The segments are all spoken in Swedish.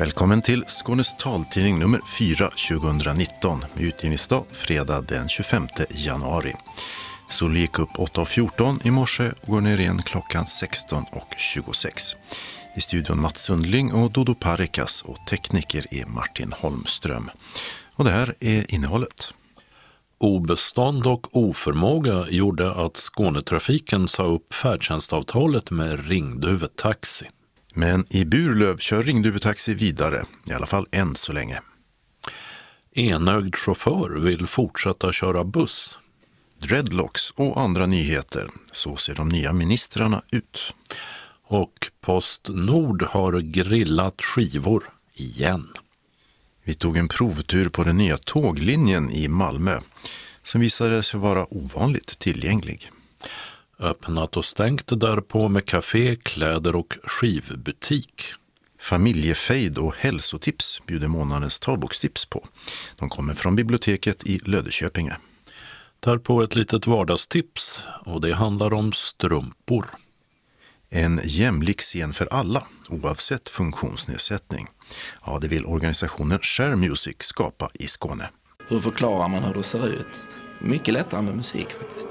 Välkommen till Skånes taltidning nummer 4 2019 med utgivningsdag fredag den 25 januari. Solen gick upp 8.14 i morse och går ner igen klockan 16.26. I studion Mats Sundling och Dodo Parikas och tekniker är Martin Holmström. Och det här är innehållet. Obestånd och oförmåga gjorde att Skånetrafiken sa upp färdtjänstavtalet med Ringduve Taxi. Men i Burlöv kör Ringduve Taxi vidare, i alla fall än så länge. Enögd chaufför vill fortsätta köra buss. Dreadlocks och andra nyheter, så ser de nya ministrarna ut. Och PostNord har grillat skivor igen. Vi tog en provtur på den nya tåglinjen i Malmö som visade sig vara ovanligt tillgänglig. Öppnat och stängt därpå med café, kläder och skivbutik. Familjefejd och hälsotips bjuder månadens talbokstips på. De kommer från biblioteket i Löddeköpinge. Därpå ett litet vardagstips och det handlar om strumpor. En jämlik scen för alla, oavsett funktionsnedsättning. Ja, det vill organisationen Share Music skapa i Skåne. Hur förklarar man hur det ser ut? Mycket lättare med musik faktiskt.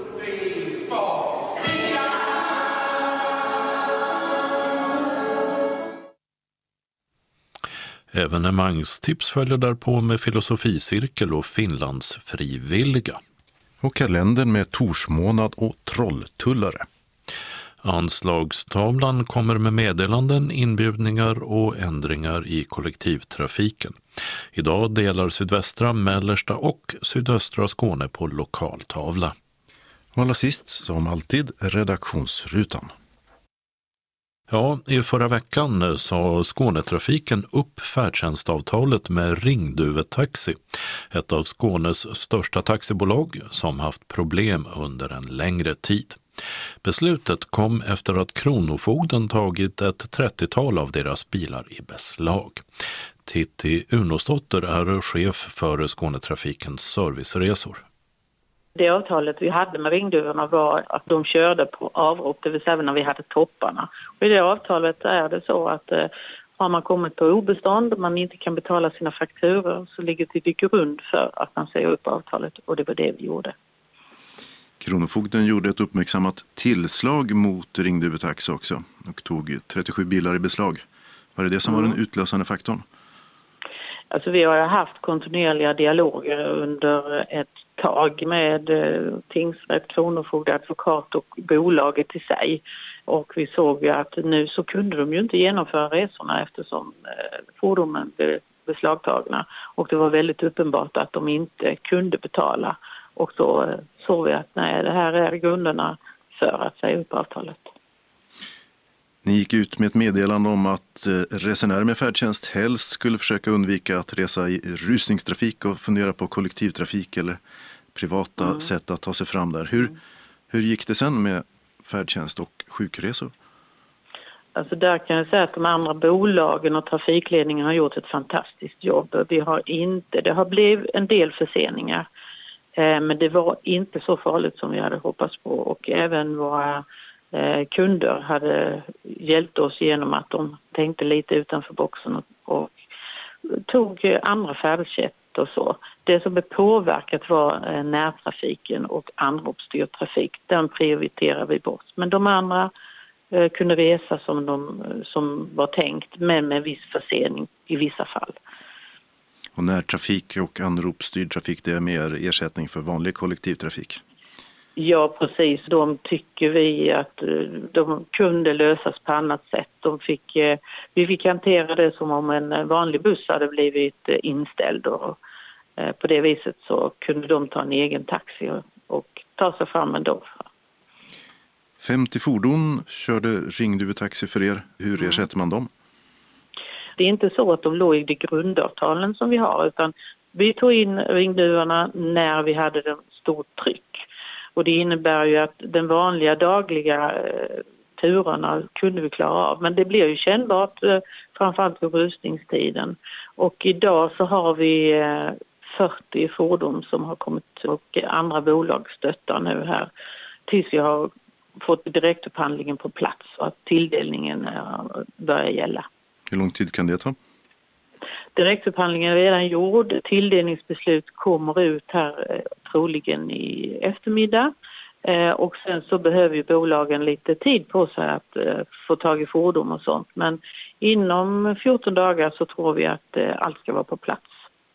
Evenemangstips följer därpå med filosoficirkel och Finlands frivilliga. Och kalendern med torsmånad och trolltullare. Anslagstavlan kommer med meddelanden, inbjudningar och ändringar i kollektivtrafiken. Idag delar sydvästra, mellersta och sydöstra Skåne på lokaltavla. Och allra sist, som alltid, redaktionsrutan. Ja, i förra veckan sa Skånetrafiken upp färdtjänstavtalet med Ringduve Taxi, ett av Skånes största taxibolag som haft problem under en längre tid. Beslutet kom efter att Kronofogden tagit ett 30-tal av deras bilar i beslag. Titti Unosdotter är chef för Skånetrafikens serviceresor. Det avtalet vi hade med ringduvorna var att de körde på avrop, det vill säga när vi hade topparna. Och i det avtalet är det så att har man kommit på obestånd och man inte kan betala sina fakturor så ligger det till grund för att man säger upp avtalet, och det var det vi gjorde. Kronofogden gjorde ett uppmärksammat tillslag mot Ringduve Taxi också och tog 37 bilar i beslag. Var det det som var den utlösande faktorn? Alltså vi har haft kontinuerliga dialoger under ett tag med tingsrätt, kronofogde, advokat och bolaget i sig. Och vi såg ju att nu så kunde de ju inte genomföra resorna eftersom fordonen blev beslagtagna. Och det var väldigt uppenbart att de inte kunde betala. Och då såg vi att nej, det här är grunderna för att säga upp avtalet. Ni gick ut med ett meddelande om att resenärer med färdtjänst helst skulle försöka undvika att resa i rusningstrafik och fundera på kollektivtrafik eller privata sätt att ta sig fram där. Hur gick det sen med färdtjänst och sjukresor? Alltså där kan jag säga att de andra bolagen och trafikledningen har gjort ett fantastiskt jobb. Det har blivit en del förseningar, men det var inte så farligt som vi hade hoppats på, och även våra kunder hade hjälpt oss genom att de tänkte lite utanför boxen och tog andra färdsätt och så. Det som är påverkat var närtrafiken och anropsstyrd trafik. Den prioriterar vi bort. Men de andra kunde resa som var tänkt, men med viss försening i vissa fall. Och närtrafik och anropsstyrd trafik, det är mer ersättning för vanlig kollektivtrafik? Ja, precis. De tycker vi att de kunde lösas på annat sätt. Vi fick hantera det som om en vanlig buss hade blivit inställd, och på det viset så kunde de ta en egen taxi och ta sig fram ändå. 50 fordon körde Ringduve Taxi för er. Hur ersätter man dem? Det är inte så att de låg i de grundavtalen som vi har, utan vi tog in ringduvarna när vi hade ett stort tryck. Och det innebär ju att den vanliga dagliga turerna kunde vi klara av. Men det blir ju kännbart framförallt vid rusningstiden. Och idag så har vi 40 fordon som har kommit, och andra bolag stöttar nu här tills vi har fått direktupphandlingen på plats och att tilldelningen börjar gälla. Hur lång tid kan det ta? Direktupphandlingen är redan gjord. Tilldelningsbeslut kommer ut här troligen i eftermiddag. Och sen så behöver ju bolagen lite tid på sig att få tag i fordon och sånt. Men inom 14 dagar så tror vi att allt ska vara på plats.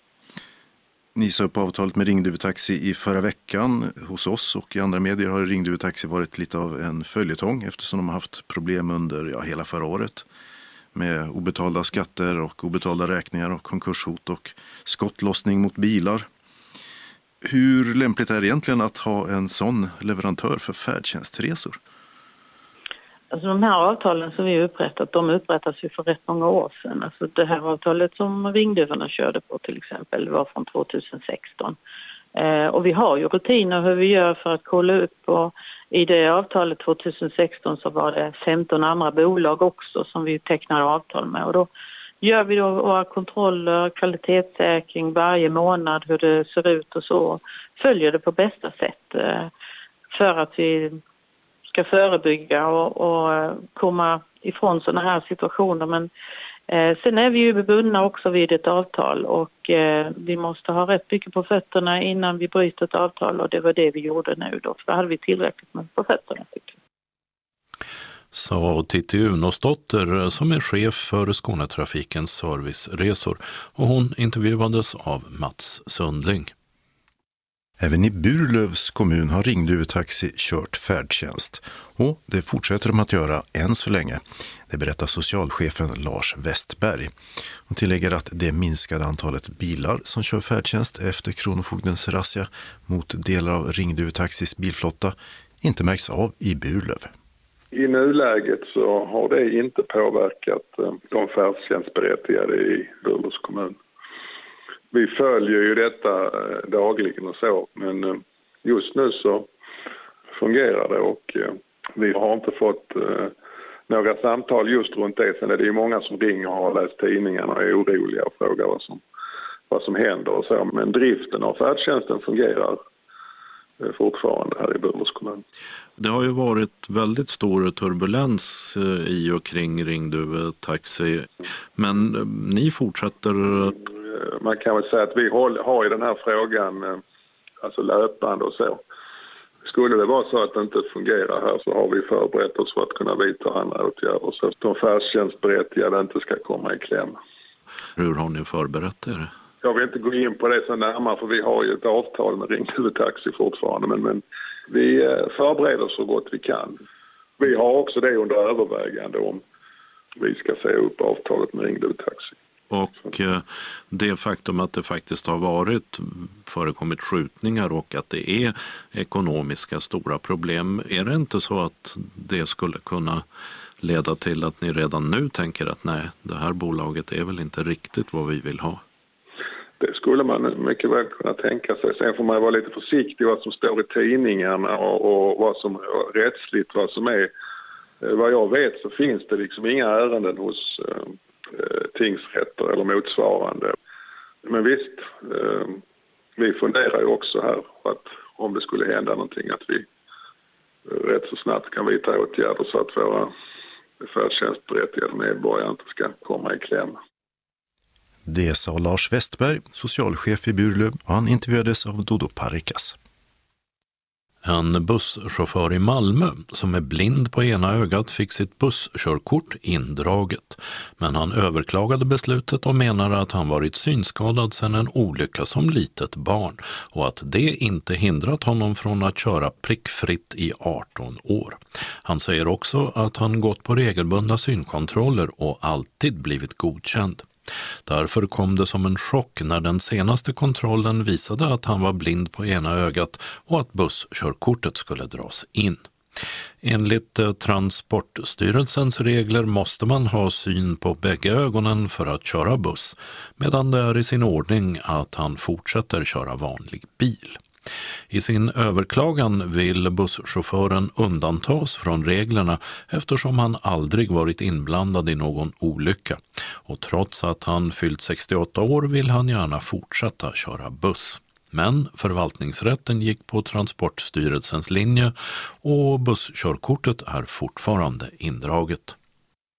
Ni sa upp avtalet med Ringduve Taxi i förra veckan. Hos oss och i andra medier har Ringduve Taxi varit lite av en följetong eftersom de har haft problem under hela förra året med obetalda skatter och obetalda räkningar och konkurshot och skottlossning mot bilar. Hur lämpligt är det egentligen att ha en sån leverantör för färdtjänstresor? Alltså de här avtalen som vi upprättat, de upprättas ju för rätt många år sedan. Alltså det här avtalet som Ringduvarna körde på till exempel var från 2016. Och vi har ju rutiner hur vi gör för att kolla upp, och i det avtalet 2016 så var det 15 andra bolag också som vi tecknar avtal med, och då gör vi då våra kontroller, kvalitetssäkring varje månad, hur det ser ut och så följer det på bästa sätt för att vi ska förebygga och komma ifrån sådana här situationer. Men sen är vi ju bundna också vid ett avtal, och vi måste ha rätt mycket på fötterna innan vi bryter ett avtal, och det var det vi gjorde nu då, för då hade vi tillräckligt med på fötterna, tycker jag. Sa Titti Unosdotter som är chef för Skånetrafikens serviceresor, och hon intervjuades av Mats Sundling. Även i Burlövs kommun har Ringduve Taxi kört färdtjänst, och det fortsätter de att göra än så länge. Det berättar socialchefen Lars Westberg. Hon tillägger att det minskade antalet bilar som kör färdtjänst efter Kronofogdens razzia mot delar av Ringduve Taxis bilflotta inte märks av i Burlöv. I nuläget så har det inte påverkat de färdtjänstberättigade i Burlövs kommun. Vi följer ju detta dagligen och så, men just nu så fungerar det, och vi har inte fått några samtal just runt det. Sen är det ju många som ringer och har läst tidningarna och är oroliga och frågar vad som händer och så. Men driften av färdtjänsten fungerar fortfarande här i Burlövs kommun. Det har ju varit väldigt stor turbulens i och kring Ringduve Taxi, men ni fortsätter. Man kan väl säga att vi har i den här frågan alltså löpande och så. Skulle det vara så att det inte fungerar här så har vi förberett oss för att kunna vidta andra åtgärder så att de färdtjänstberättigade inte ska komma i kläm. Hur har ni förberett er? Jag vill inte gå in på det så närmare, för vi har ju ett avtal med Ringduve Taxi fortfarande, men vi förbereder så gott vi kan. Vi har också det under övervägande om vi ska säga upp avtalet med Ringduve Taxi. Och det faktum att det faktiskt har förekommit skjutningar och att det är ekonomiska stora problem, är det inte så att det skulle kunna leda till att ni redan nu tänker att nej, det här bolaget är väl inte riktigt vad vi vill ha? Det skulle man mycket väl kunna tänka sig. Sen får man vara lite försiktig vad som står i tidningarna och vad som rättsligt, vad som är. Vad jag vet så finns det liksom inga ärenden hos tingsrätter eller motsvarande. Men visst, vi funderar ju också här att om det skulle hända någonting att vi rätt så snabbt kan vidta åtgärder så att våra färdtjänstberättigade medborgare inte ska komma i kläm. Det sa Lars Westberg, socialchef i Burlöv, och han intervjuades av Dodo Parikas. En busschaufför i Malmö som är blind på ena ögat fick sitt busskörkort indraget. Men han överklagade beslutet och menar att han varit synskadad sedan en olycka som litet barn och att det inte hindrat honom från att köra prickfritt i 18 år. Han säger också att han gått på regelbundna synkontroller och alltid blivit godkänd. Därför kom det som en chock när den senaste kontrollen visade att han var blind på ena ögat och att busskörkortet skulle dras in. Enligt Transportstyrelsens regler måste man ha syn på bägge ögonen för att köra buss, medan det är i sin ordning att han fortsätter köra vanlig bil. I sin överklagan vill busschauffören undantas från reglerna eftersom han aldrig varit inblandad i någon olycka. Och trots att han fyllt 68 år vill han gärna fortsätta köra buss. Men förvaltningsrätten gick på Transportstyrelsens linje och busskörkortet är fortfarande indraget.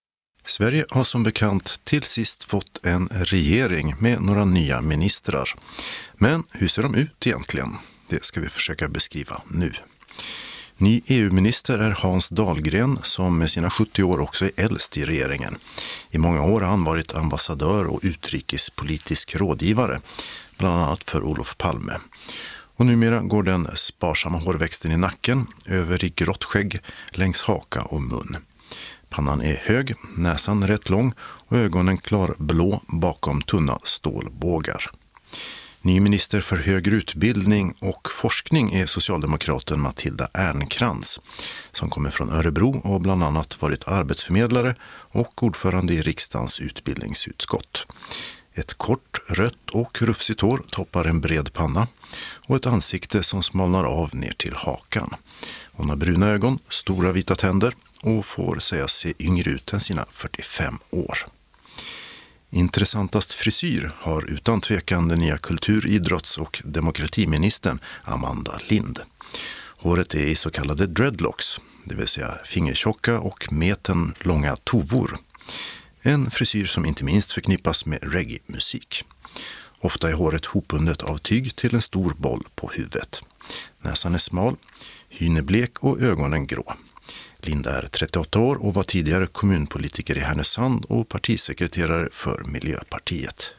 Sverige har som bekant till sist fått en regering med några nya ministrar. Men hur ser de ut egentligen? Det ska vi försöka beskriva nu. Ny EU-minister är Hans Dahlgren som med sina 70 år också är äldst i regeringen. I många år har han varit ambassadör och utrikespolitisk rådgivare, bland annat för Olof Palme. Och numera går den sparsamma hårväxten i nacken över i grått skägg längs haka och mun. Pannan är hög, näsan rätt lång och ögonen klarblå bakom tunna stålbågar. Ny minister för högre utbildning och forskning är socialdemokraten Matilda Ernkrans som kommer från Örebro och bland annat varit arbetsförmedlare och ordförande i riksdagens utbildningsutskott. Ett kort, rött och rufsigt hår toppar en bred panna och ett ansikte som smalnar av ner till hakan. Hon har bruna ögon, stora vita tänder och får säga se yngre ut än sina 45 år. Intressantast frisyr har utan tvekan den nya kultur-, idrotts- och demokratiministern Amanda Lind. Håret är i så kallade dreadlocks, det vill säga fingertjocka och meten långa tovor. En frisyr som inte minst förknippas med reggae-musik. Ofta är håret hopbundet av tyg till en stor boll på huvudet. Näsan är smal, hyn är blek och ögonen grå. Linda är 38 år och var tidigare kommunpolitiker i Härnösand och partisekreterare för Miljöpartiet.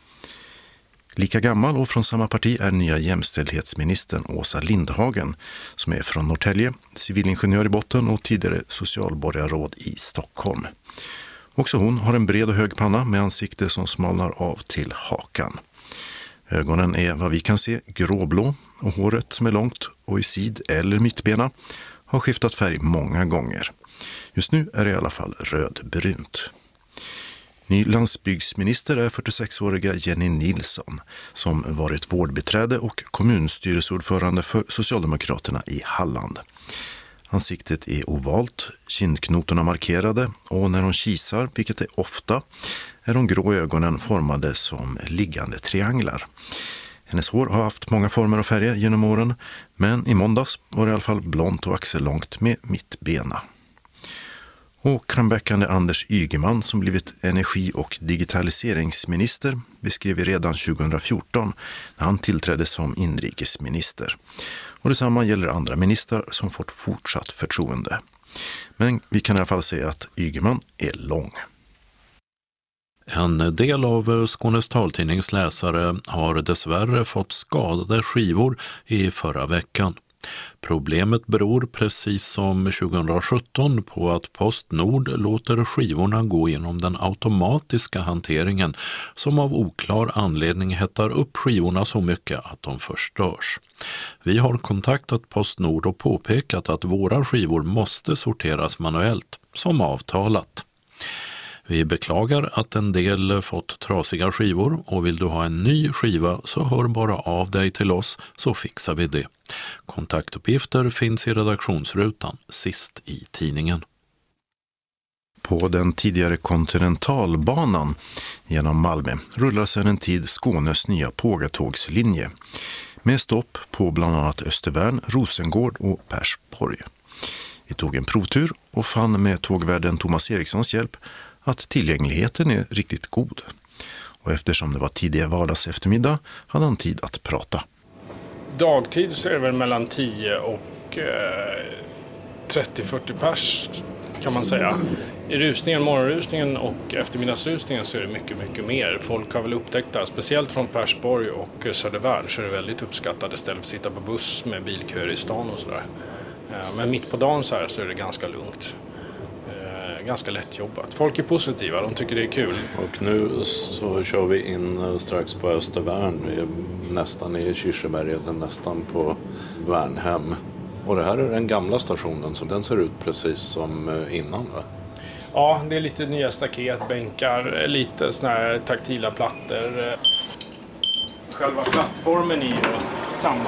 Lika gammal och från samma parti är nya jämställdhetsministern Åsa Lindhagen som är från Norrtälje, civilingenjör i botten och tidigare socialborgarråd i Stockholm. Också hon har en bred och hög panna med ansikte som smalnar av till hakan. Ögonen är vad vi kan se gråblå och håret som är långt och i sid eller mittbena har skiftat färg många gånger. Just nu är det i alla fall rödbrunt. Ny landsbygdsminister är 46-åriga Jenny Nilsson som varit vårdbiträde och kommunstyrelseordförande för Socialdemokraterna i Halland. Ansiktet är ovalt, kindknotorna markerade och när hon kisar, vilket är ofta, är de grå ögonen formade som liggande trianglar. Hennes hår har haft många former och färger genom åren, men i måndags var det i alla fall blont och axellångt med mittbena. Och comebackande Anders Ygeman som blivit energi- och digitaliseringsminister beskrev vi redan 2014 när han tillträdde som inrikesminister. Och detsamma gäller andra ministrar som fått fortsatt förtroende. Men vi kan i alla fall säga att Ygeman är lång. En del av Skånes taltidnings läsare har dessvärre fått skadade skivor i förra veckan. Problemet beror precis som 2017 på att Postnord låter skivorna gå genom den automatiska hanteringen som av oklar anledning hettar upp skivorna så mycket att de förstörs. Vi har kontaktat Postnord och påpekat att våra skivor måste sorteras manuellt, som avtalat. Vi beklagar att en del fått trasiga skivor och vill du ha en ny skiva så hör bara av dig till oss så fixar vi det. Kontaktuppgifter finns i redaktionsrutan sist i tidningen. På den tidigare kontinentalbanan genom Malmö rullar sedan en tid Skånes nya pågatågslinje med stopp på bland annat Östervärn, Rosengård och Persborg. Vi tog en provtur och fann med tågvärden Thomas Erikssons hjälp att tillgängligheten är riktigt god. Och eftersom det var tidiga vardags eftermiddag hade han tid att prata. Dagtid så är det väl mellan 10 och 30-40 pers kan man säga. I rusningen, morgonrusningen och eftermiddagsrusningen så är det mycket, mycket mer. Folk har väl upptäckt det, speciellt från Persborg och Södervärn så är det väldigt uppskattade ställen för att sitta på buss med bilköer i stan och sådär. Men mitt på dagen så här så är det ganska lugnt. Ganska lätt jobbat. Folk är positiva, de tycker det är kul. Och nu så kör vi in strax på Östervärn, vi är nästan i Kirseberg eller nästan på Värnhem. Och det här är den gamla stationen så den ser ut precis som innan, va? Ja, det är lite nya staket, bänkar, lite såna här taktila plattor. Själva plattformen är ju samma.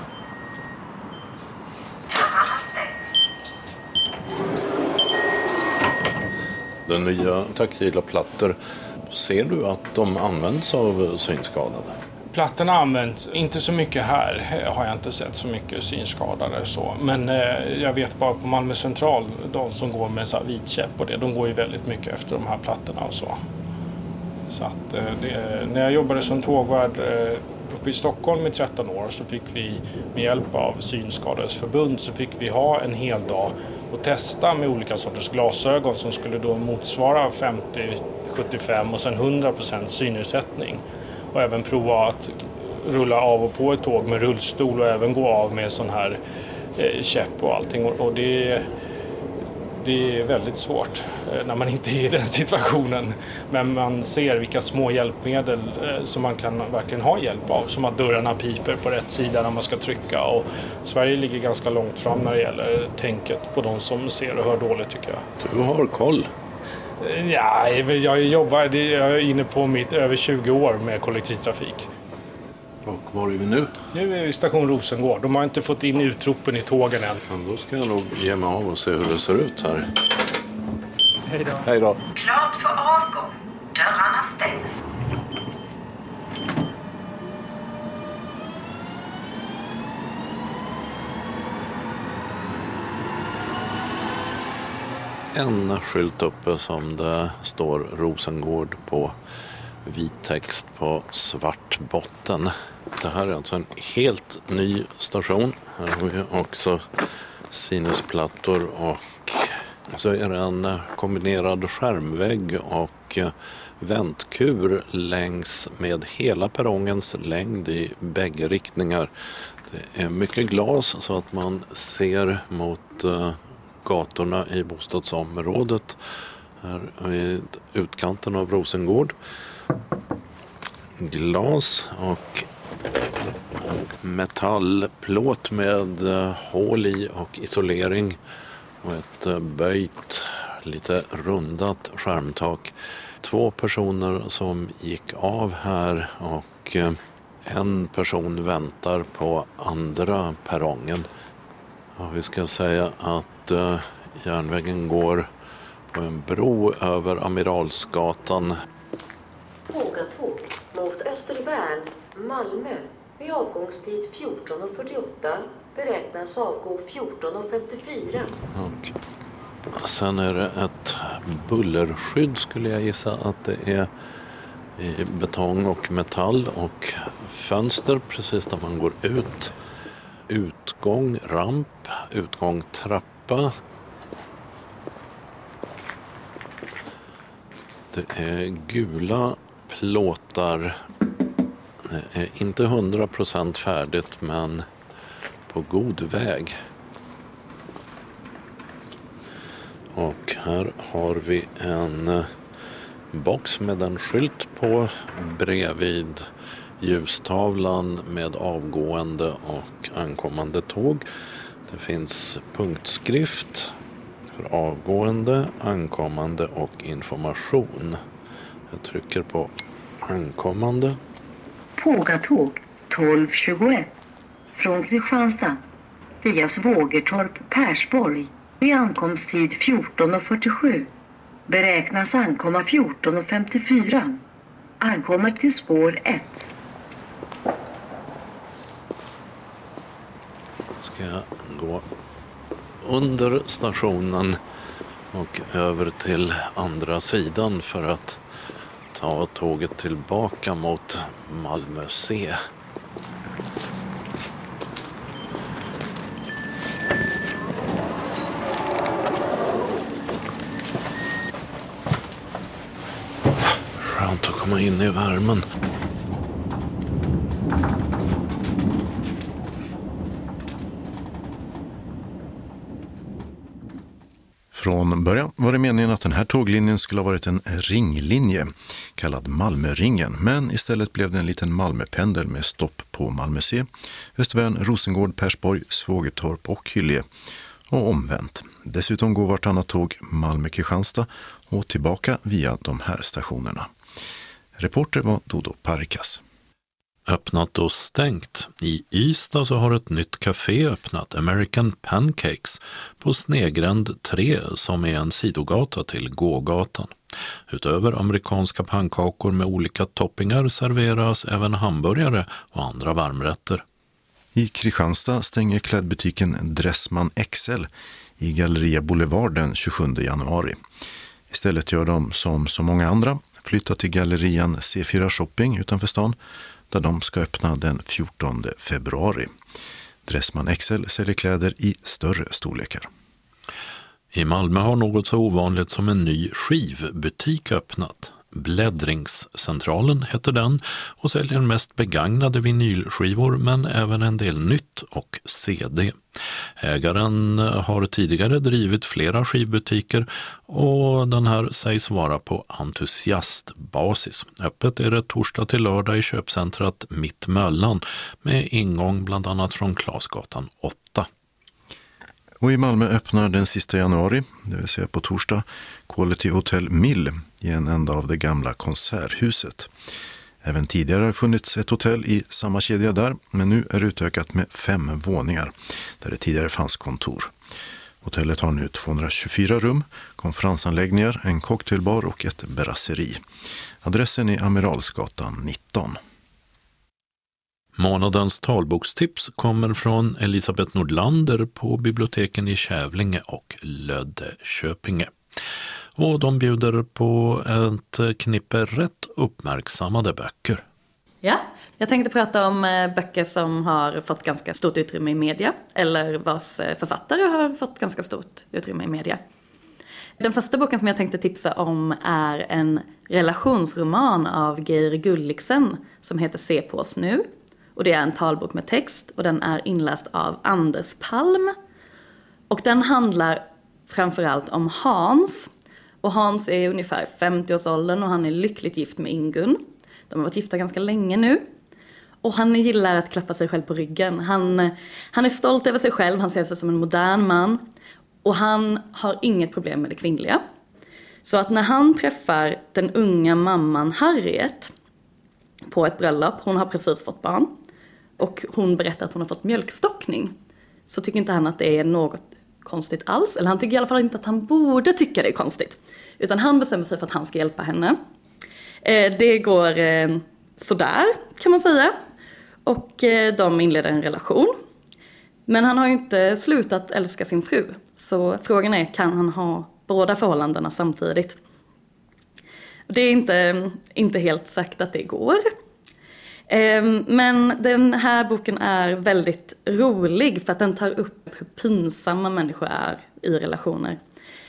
Den nya taktila plattor, ser du att de används av synskadade? Plattorna används inte så mycket här, har jag inte sett så mycket synskadade så. Men jag vet bara på Malmö central, de som går med så här vit käpp och det, de går ju väldigt mycket efter de här plattorna och så. Så att när jag jobbade som tågvärd uppe i Stockholm i 13 år så fick vi med hjälp av Synskadades förbund så fick vi ha en hel dag och testa med olika sorters glasögon som skulle då motsvara 50-75 och sen 100% synnedsättning. Och även prova att rulla av och på ett tåg med rullstol och även gå av med sån här käpp och allting. Och det är väldigt svårt när man inte är i den situationen. Men man ser vilka små hjälpmedel som man kan verkligen ha hjälp av. Som att dörrarna piper på rätt sida när man ska trycka. Och Sverige ligger ganska långt fram när det gäller tänket på de som ser och hör dåligt tycker jag. Du har koll. Ja, jag är inne på mitt över 20 år med kollektivtrafik. Och var är vi nu? Nu är vi i station Rosengård. De har inte fått in utropen i tågen än. Ja, då ska jag nog ge mig av och se hur det ser ut här. Hej då. Hej då. Klart för avgång. Dörrarna stängs. En skylt uppe som det står Rosengård på, vit text på svart botten. Det här är alltså en helt ny station. Här har vi också sinusplattor och så är det en kombinerad skärmvägg och väntkur längs med hela perrongens längd i bägge riktningar. Det är mycket glas så att man ser mot gatorna i bostadsområdet här vid utkanten av Rosengård. Glas och metallplåt med hål i och isolering och ett böjt, lite rundat skärmtak. 2 personer som gick av här och en person väntar på andra perrongen. Ja, vi ska säga att järnvägen går på en bro över Amiralsgatan. Pågatåg mot Östervärn, Malmö. Vid avgångstid 14.48 beräknas avgå 14.54. Och sen är det ett bullerskydd skulle jag gissa att det är i betong och metall och fönster precis där man går ut. Utgång ramp, utgång trappa. Det är gula plåtar. Det är inte 100% färdigt men på god väg. Och här har vi en box med en skylt på bredvid ljustavlan med avgående och ankommande tåg. Det finns punktskrift för avgående, ankommande och information. Jag trycker på ankommande. Pågatåg 12.21 från Kristianstad via Svågertorp, Persborg vid ankomsttid 14.47. Beräknas ankomma 14.54. Ankommer till spår 1. Ska jag gå under stationen och över till andra sidan för att ta tåget tillbaka mot Malmö C. Skönt att komma in i värmen. Från början var det meningen att den här tåglinjen skulle ha varit en ringlinje kallad Malmöringen, men istället blev det en liten Malmöpendel med stopp på Malmö C, Östervärn, Rosengård, Persborg, Svågertorp och Hyllie och omvänt. Dessutom går vartannat tåg Malmö-Kristianstad och tillbaka via de här stationerna. Reporter var Dodo Parikas. Öppnat och stängt. I Ystad så har ett nytt café öppnat, American Pancakes, på Snegränd 3 som är en sidogata till gågatan. Utöver amerikanska pannkakor med olika toppingar serveras även hamburgare och andra varmrätter. I Kristianstad stänger klädbutiken Dressman XL i Galleria Boulevard den 27 januari. Istället gör de som så många andra flytta till gallerian C4 Shopping utanför stan där de ska öppna den 14 februari. Dressman XL säljer kläder i större storlekar. I Malmö har något så ovanligt som en ny skivbutik öppnat. Bläddringscentralen heter den och säljer mest begagnade vinylskivor men även en del nytt och CD. Ägaren har tidigare drivit flera skivbutiker och den här sägs vara på entusiastbasis. Öppet är det torsdag till lördag i köpcentrat Mittmöllan med ingång bland annat från Klasgatan 8. Och i Malmö öppnar den sista januari, det vill säga på torsdag, Quality Hotel Mill i en ända av det gamla konserthuset. Även tidigare har funnits ett hotell i samma kedja där, men nu är det utökat med 5 våningar där det tidigare fanns kontor. Hotellet har nu 224 rum, konferensanläggningar, en cocktailbar och ett brasseri. Adressen är Amiralsgatan 19. Månadens talbokstips kommer från Elisabeth Nordlander på biblioteken i Kävlinge och Löddeköpinge. Och de bjuder på ett knippe rätt uppmärksammade böcker. Ja, jag tänkte prata om böcker som har fått ganska stort utrymme i media eller vars författare har fått ganska stort utrymme i media. Den första boken som jag tänkte tipsa om är en relationsroman av Geir Gulliksen som heter Se på oss nu. Och det är en talbok med text och den är inläst av Anders Palm. Och den handlar framförallt om Hans. Och Hans är ungefär 50-årsåldern och han är lyckligt gift med Ingun. De har varit gifta ganska länge nu. Och han gillar att klappa sig själv på ryggen. Han är stolt över sig själv, han ser sig som en modern man. Och han har inget problem med det kvinnliga. Så att när han träffar den unga mamman Harriet på ett bröllop, hon har precis fått barn. Och hon berättar att hon har fått mjölkstockning. Så tycker inte han att det är något konstigt alls. Eller han tycker i alla fall inte att han borde tycka det är konstigt. Utan han bestämmer sig för att han ska hjälpa henne. Det går sådär kan man säga. Och de inleder en relation. Men han har ju inte slutat älska sin fru. Så frågan är, kan han ha båda förhållandena samtidigt? Det är inte helt sagt att det går. Men den här boken är väldigt rolig för att den tar upp hur pinsamma människor är i relationer.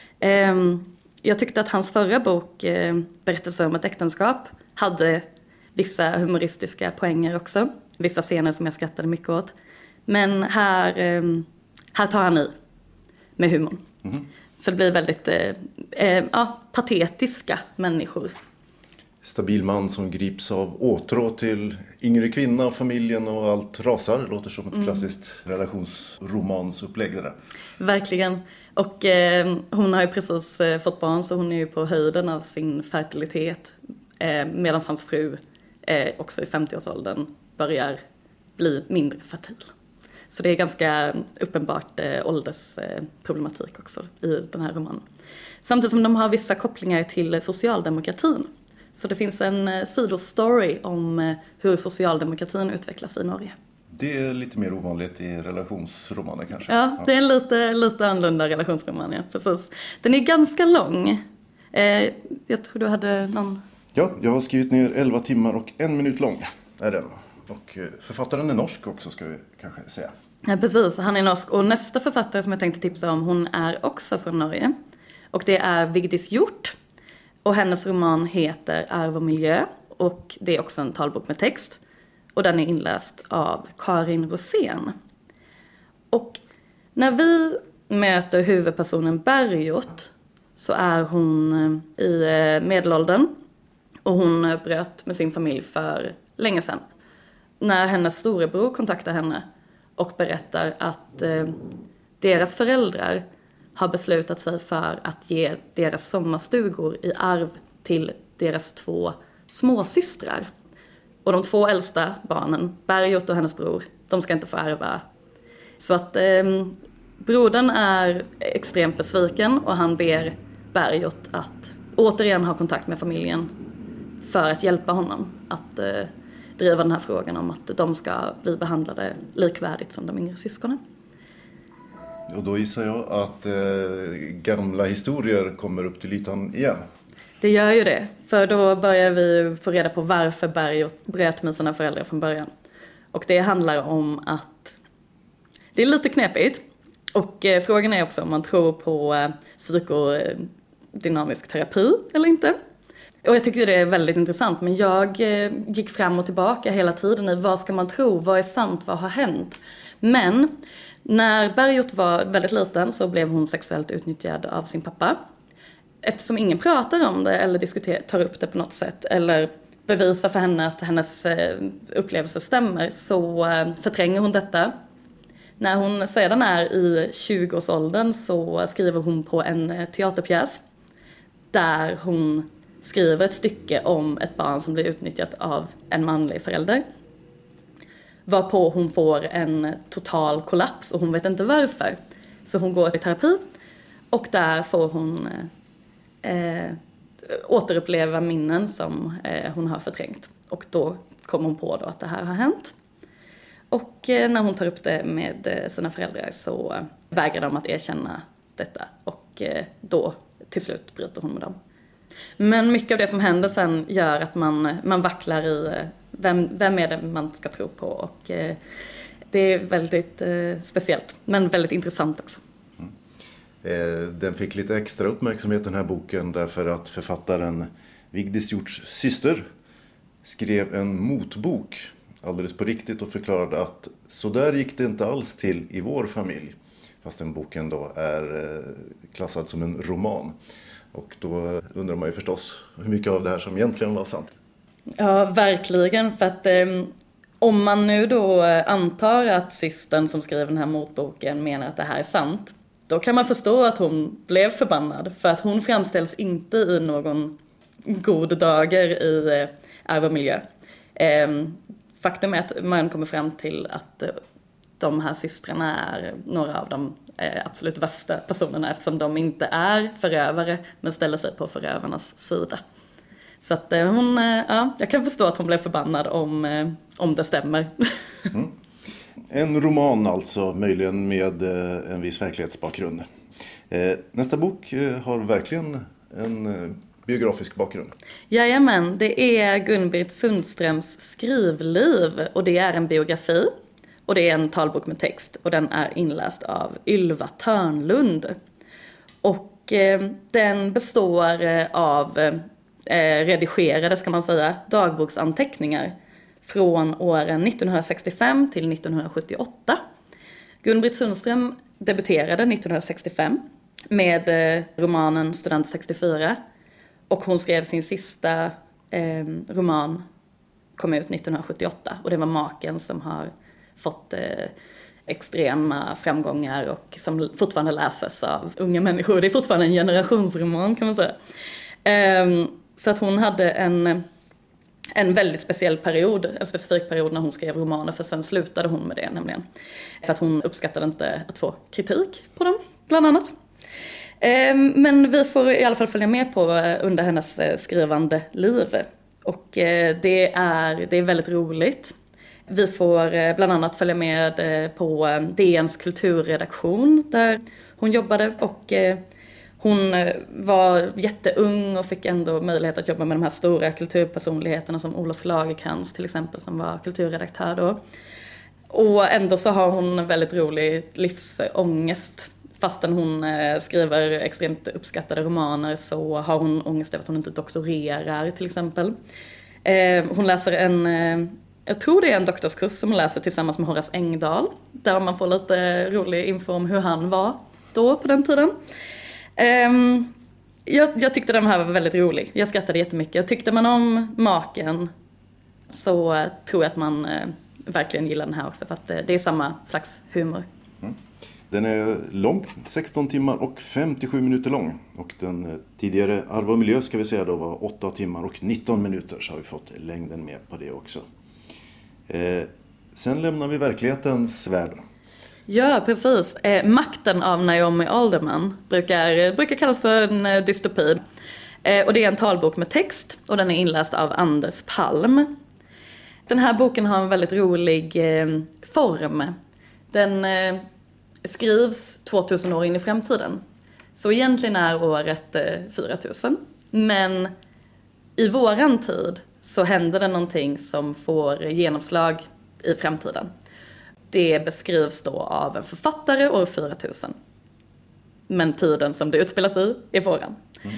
Jag tyckte att hans förra bok, Berättelse om ett äktenskap, hade vissa humoristiska poänger också. Vissa scener som jag skrattade mycket åt. Men här tar han i med humorn. Mm. Så det blir väldigt patetiska människor. Stabil man som grips av åtrå till yngre kvinna, familjen och allt rasar. Låter som ett klassiskt relationsromansupplägg det där. Verkligen. Och hon har ju precis fått barn så hon är ju på höjden av sin fertilitet. Medan hans fru också i 50-årsåldern börjar bli mindre fertil. Så det är ganska uppenbart åldersproblematik också i den här romanen. Samtidigt som de har vissa kopplingar till socialdemokratin. Så det finns en sidostory om hur socialdemokratin utvecklas i Norge. Det är lite mer ovanligt i relationsromaner kanske. Ja, det är en lite annorlunda relationsroman, ja, precis. Den är ganska lång. Jag tror du hade någon... Ja, jag har skrivit ner 11 timmar och 1 minut lång är den. Och författaren är norsk också ska vi kanske säga. Ja, precis. Han är norsk. Och nästa författare som jag tänkte tipsa om, hon är också från Norge. Och det är Vigdis Hjorth. Och hennes roman heter Arv och miljö. Och det är också en talbok med text. Och den är inläst av Karin Rosén. Och när vi möter huvudpersonen Bergljot så är hon i medelåldern. Och hon bröt med sin familj för länge sedan. När hennes storebror kontaktar henne och berättar att deras föräldrar har beslutat sig för att ge deras sommarstugor i arv till deras 2 småsystrar. Och de 2 äldsta barnen, Bergljot och hennes bror, de ska inte få ärva. Så att brodern är extremt besviken och han ber Bergljot att återigen ha kontakt med familjen för att hjälpa honom att driva den här frågan om att de ska bli behandlade likvärdigt som de yngre syskonen. Och då gissar jag att gamla historier kommer upp till ytan igen. Det gör ju det, för då börjar vi få reda på varför Bergot bröt med sina föräldrar från början. Och det handlar om att det är lite knepigt. Och frågan är också om man tror på psykodynamisk terapi eller inte. Och jag tycker det är väldigt intressant, men jag gick fram och tillbaka hela tiden i vad ska man tro, vad är sant, vad har hänt. Men när Bergot var väldigt liten så blev hon sexuellt utnyttjad av sin pappa. Eftersom ingen pratar om det eller tar upp det på något sätt eller bevisar för henne att hennes upplevelse stämmer, så förtränger hon detta. När hon sedan är i 20-årsåldern så skriver hon på en teaterpjäs där hon skriver ett stycke om ett barn som blir utnyttjat av en manlig förälder. Varpå hon får en total kollaps och hon vet inte varför. Så hon går i terapi och där får hon återuppleva minnen som hon har förträngt. Och då kommer hon på då att det här har hänt. Och när hon tar upp det med sina föräldrar så vägrar de att erkänna detta. Och då till slut bryter hon med dem. Men mycket av det som händer sen gör att man vacklar i vem är det man ska tro på. Och det är väldigt speciellt, men väldigt intressant också. Den fick lite extra uppmärksamhet den här boken därför att författaren Vigdis Hjorts syster skrev en motbok alldeles på riktigt och förklarade att så där gick det inte alls till i vår familj. Fast den boken då är klassad som en roman. Och då undrar man ju förstås hur mycket av det här som egentligen var sant. Ja, verkligen. För att om man nu då antar att systern som skrev den här motboken menar att det här är sant, då kan man förstå att hon blev förbannad. För att hon framställs inte i någon god dager i Arv och miljö. Faktum är att man kommer fram till att de här systrarna är några av de absolut värsta personerna eftersom de inte är förövare men ställer sig på förövarnas sida. Så att jag kan förstå att hon blev förbannad om det stämmer. Mm. En roman alltså, möjligen med en viss verklighetsbakgrund. Nästa bok har verkligen en biografisk bakgrund. Jajamän, det är Gun-Britt Sundströms skrivliv och det är en biografi. Och det är en talbok med text och den är inläst av Ylva Törnlund. Och den består av redigerade, ska man säga, dagboksanteckningar från åren 1965 till 1978. Gun-Britt Sundström debuterade 1965 med romanen Student 64 och hon skrev sin sista roman, kom ut 1978 och det var Maken som har fått extrema framgångar och som fortfarande läses av unga människor. Det är fortfarande en generationsroman kan man säga. Så att hon hade en väldigt speciell period, en specifik period när hon skrev romaner, för sen slutade hon med det nämligen. För att hon uppskattade inte att få kritik på dem, bland annat. Men vi får i alla fall följa med på under hennes skrivande liv. Och det är väldigt roligt. Vi får bland annat följa med på DNs kulturredaktion där hon jobbade och hon var jätteung och fick ändå möjlighet att jobba med de här stora kulturpersonligheterna som Olof Lagercrantz till exempel som var kulturredaktör då. Och ändå så har hon väldigt rolig livsångest. Fastän hon skriver extremt uppskattade romaner så har hon ångest över att hon inte doktorerar till exempel. Hon läser jag tror det är en doktorskurs som hon läser tillsammans med Horace Engdahl. Där man får lite rolig info om hur han var då på den tiden. Jag tyckte den här var väldigt rolig. Jag skrattade jättemycket. Och tyckte man om Maken så tror jag att man verkligen gillar den här också. För att det är samma slags humor. Mm. Den är lång, 16 timmar och 57 minuter lång. Och den tidigare Arv och miljö ska vi säga då var 8 timmar och 19 minuter. Så har vi fått längden med på det också. Sen lämnar vi verklighetens värld. Ja, precis. Makten av Naomi Alderman brukar kallas för en dystopi. Och det är en talbok med text och den är inläst av Anders Palm. Den här boken har en väldigt rolig form. Den skrivs 2000 år in i framtiden. Så egentligen är året 4000. Men i våran tid så händer det någonting som får genomslag i framtiden. Det beskrivs då av en författare år 4000. Men tiden som det utspelas i är våran.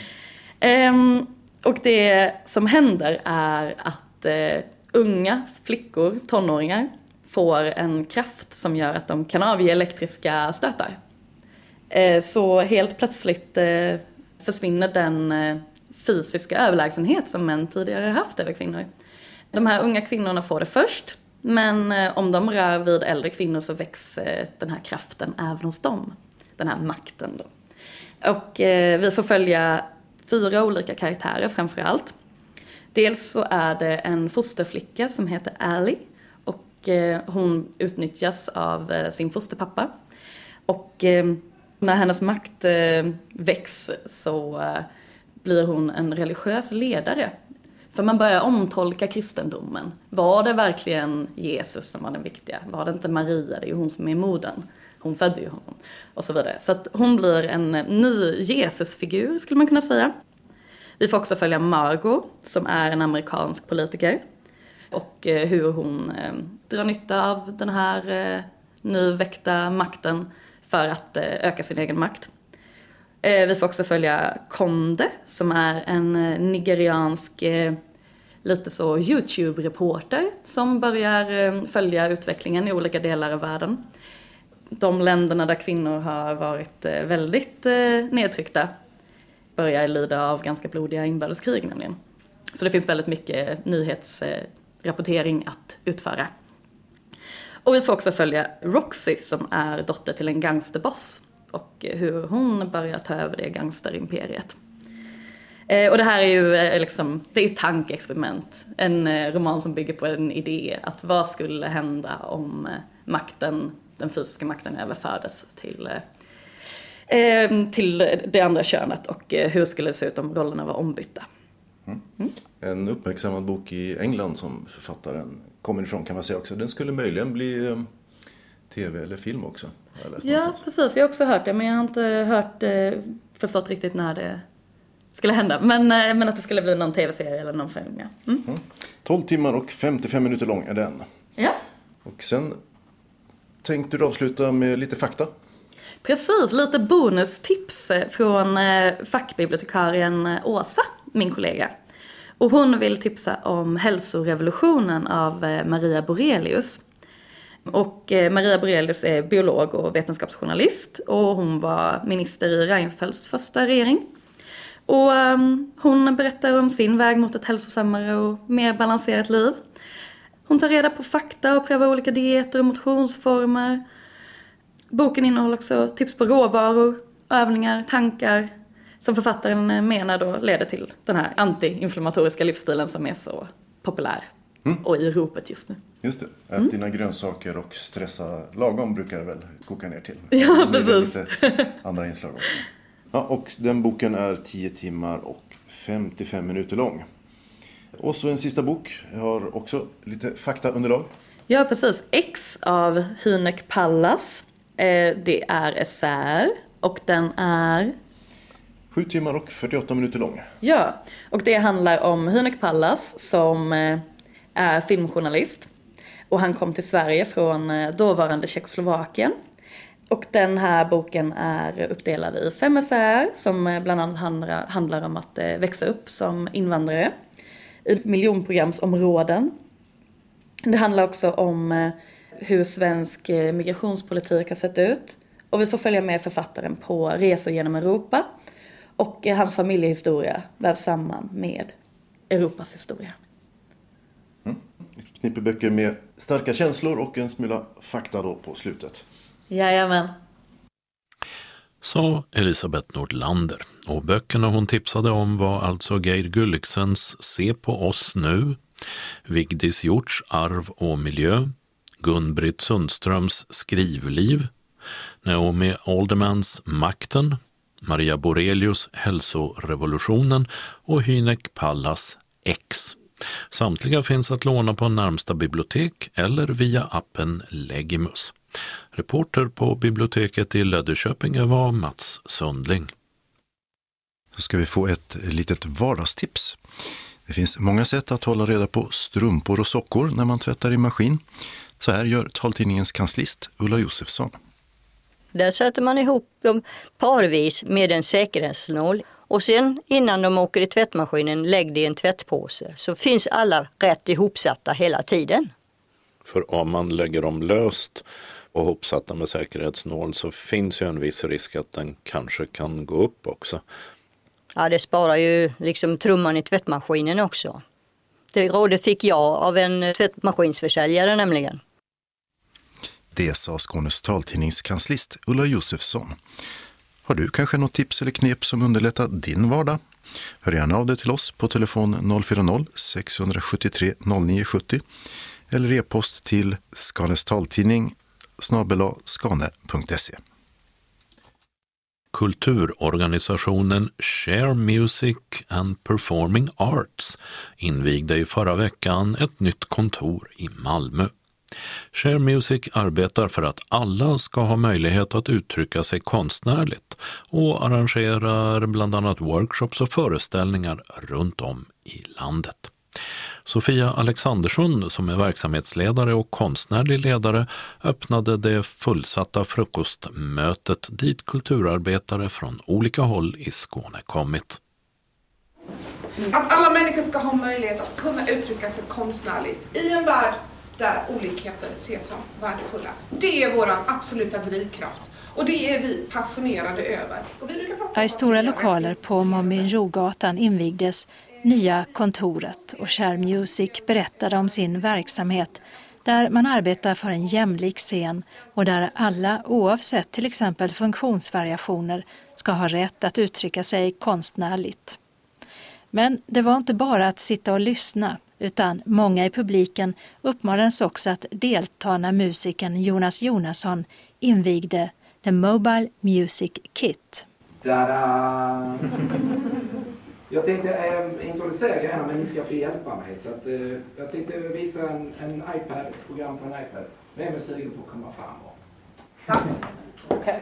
Och det som händer är att unga flickor, tonåringar, får en kraft som gör att de kan avge elektriska stötar. Så helt plötsligt försvinner den fysiska överlägsenhet som män tidigare haft över kvinnor. De här unga kvinnorna får det först, men om de rör vid äldre kvinnor så växer den här kraften även hos dem. Den här makten då. Och vi får följa 4 olika karaktärer framför allt. Dels så är det en fosterflicka som heter Allie och hon utnyttjas av sin fosterpappa. Och när hennes makt växer så blir hon en religiös ledare. För man börjar omtolka kristendomen. Var det verkligen Jesus som var den viktiga? Var det inte Maria? Det är ju hon som är modern. Hon födde ju honom. Och så vidare. Så att hon blir en ny Jesusfigur skulle man kunna säga. Vi får också följa Margot som är en amerikansk politiker. Och hur hon drar nytta av den här nyväckta makten för att öka sin egen makt. Vi får också följa Konde som är en nigeriansk lite så YouTube-reporter som börjar följa utvecklingen i olika delar av världen. De länderna där kvinnor har varit väldigt nedtryckta börjar lida av ganska blodiga inbördeskrig nämligen. Så det finns väldigt mycket nyhetsrapportering att utföra. Och vi får också följa Roxy som är dotter till en gangsterboss och hur hon börjar ta över det gangsterimperiet. Och det här är ju liksom, det är ett tankeexperiment. En roman som bygger på en idé att vad skulle hända om makten, den fysiska makten överfördes till det andra könet och hur skulle det se ut om rollerna var ombytta. En uppmärksammad bok i England som författaren kommer ifrån kan man säga också. Den skulle möjligen bli tv eller film också. Ja, precis. Jag har också hört det, men jag har inte förstått riktigt när det skulle hända. Men att det skulle bli någon tv-serie eller någon film, ja. 12 timmar och 55 minuter lång är den. Ja. Och sen tänkte du avsluta med lite fakta. Precis, lite bonustips från fackbibliotekarien Åsa, min kollega. Och hon vill tipsa om hälsorevolutionen av Maria Borelius. Och Maria Borelius är biolog och vetenskapsjournalist och hon var minister i Reinfeldts första regering. Och hon berättar om sin väg mot ett hälsosammare och mer balanserat liv. Hon tar reda på fakta och prövar olika dieter och motionsformer. Boken innehåller också tips på råvaror, övningar, tankar som författaren menar då leder till den här antiinflammatoriska livsstilen som är så populär och i ropet just nu. Just det, ät dina grönsaker och stressa lagom brukar det väl koka ner till. Ja, precis. Lite andra inslag också. Ja, och den boken är 10 timmar och 55 minuter lång. Och så en sista bok. Jag har också lite faktaunderlag. Ja, precis. X av Hynek Pallas. Det är esär och den är 7 timmar och 48 minuter lång. Ja, och det handlar om Hynek Pallas som är filmjournalist. Och han kom till Sverige från dåvarande Tjeckoslovakien. Och den här boken är uppdelad i 5 essäer som bland annat handlar om att växa upp som invandrare i miljonprogramsområden. Det handlar också om hur svensk migrationspolitik har sett ut. Och vi får följa med författaren på resor genom Europa. Och hans familjehistoria vävs samman med Europas historia. Ett knippe böcker med starka känslor och en smula fakta då på slutet. Jajamän. Sa Elisabeth Nordlander. Och böckerna hon tipsade om var alltså Geir Gulliksens Se på oss nu, Vigdis Hjorts Arv och miljö, Gun-Britt Sundströms Skrivliv, Naomi Aldermans Makten, Maria Borelius Hälsorevolutionen och Hynek Pallas X. Samtliga finns att låna på närmsta bibliotek eller via appen Legimus. Reporter på biblioteket i Löddeköpinge var Mats Sundling. Så ska vi få ett litet vardagstips. Det finns många sätt att hålla reda på strumpor och sockor när man tvättar i maskin. Så här gör taltidningens kanslist Ulla Josefsson. Där sätter man ihop dem parvis med en säkerhetsnål. Och sen innan de åker i tvättmaskinen lägger de i en tvättpåse. Så finns alla rätt ihopsatta hela tiden. För om man lägger dem löst och ihopsatta med säkerhetsnål så finns ju en viss risk att den kanske kan gå upp också. Ja, det sparar ju liksom trumman i tvättmaskinen också. Det rådet fick jag av en tvättmaskinsförsäljare nämligen. Det sa Skånes taltidningskanslist Ulla Josefsson. Har du kanske något tips eller knep som underlättar din vardag? Hör gärna av dig till oss på telefon 040-673 0970 eller e-post till skanestaltidning@skane.se. Kulturorganisationen Share Music and Performing Arts invigde i förra veckan ett nytt kontor i Malmö. Share Music arbetar för att alla ska ha möjlighet att uttrycka sig konstnärligt och arrangerar bland annat workshops och föreställningar runt om i landet. Sofia Alexandersson, som är verksamhetsledare och konstnärlig ledare, öppnade det fullsatta frukostmötet dit kulturarbetare från olika håll i Skåne kommit. Att alla människor ska ha möjlighet att kunna uttrycka sig konstnärligt i en värld där olikheter ses som värdefulla. Det är vår absoluta drivkraft och det är vi passionerade över. I stora lokaler på Mominrogatan invigdes nya kontoret och Share Music berättade om sin verksamhet där man arbetar för en jämlik scen och där alla oavsett till exempel funktionsvariationer ska ha rätt att uttrycka sig konstnärligt. Men det var inte bara att sitta och lyssna utan många i publiken uppmanades också att delta när musikern Jonas Jonasson invigde The Mobile Music Kit. Tada! Jag tänkte introducera henne men ni ska få hjälpa mig. Så att, jag tänkte visa en iPad-program på en iPad. Vem är sugen på att komma fram? Okej.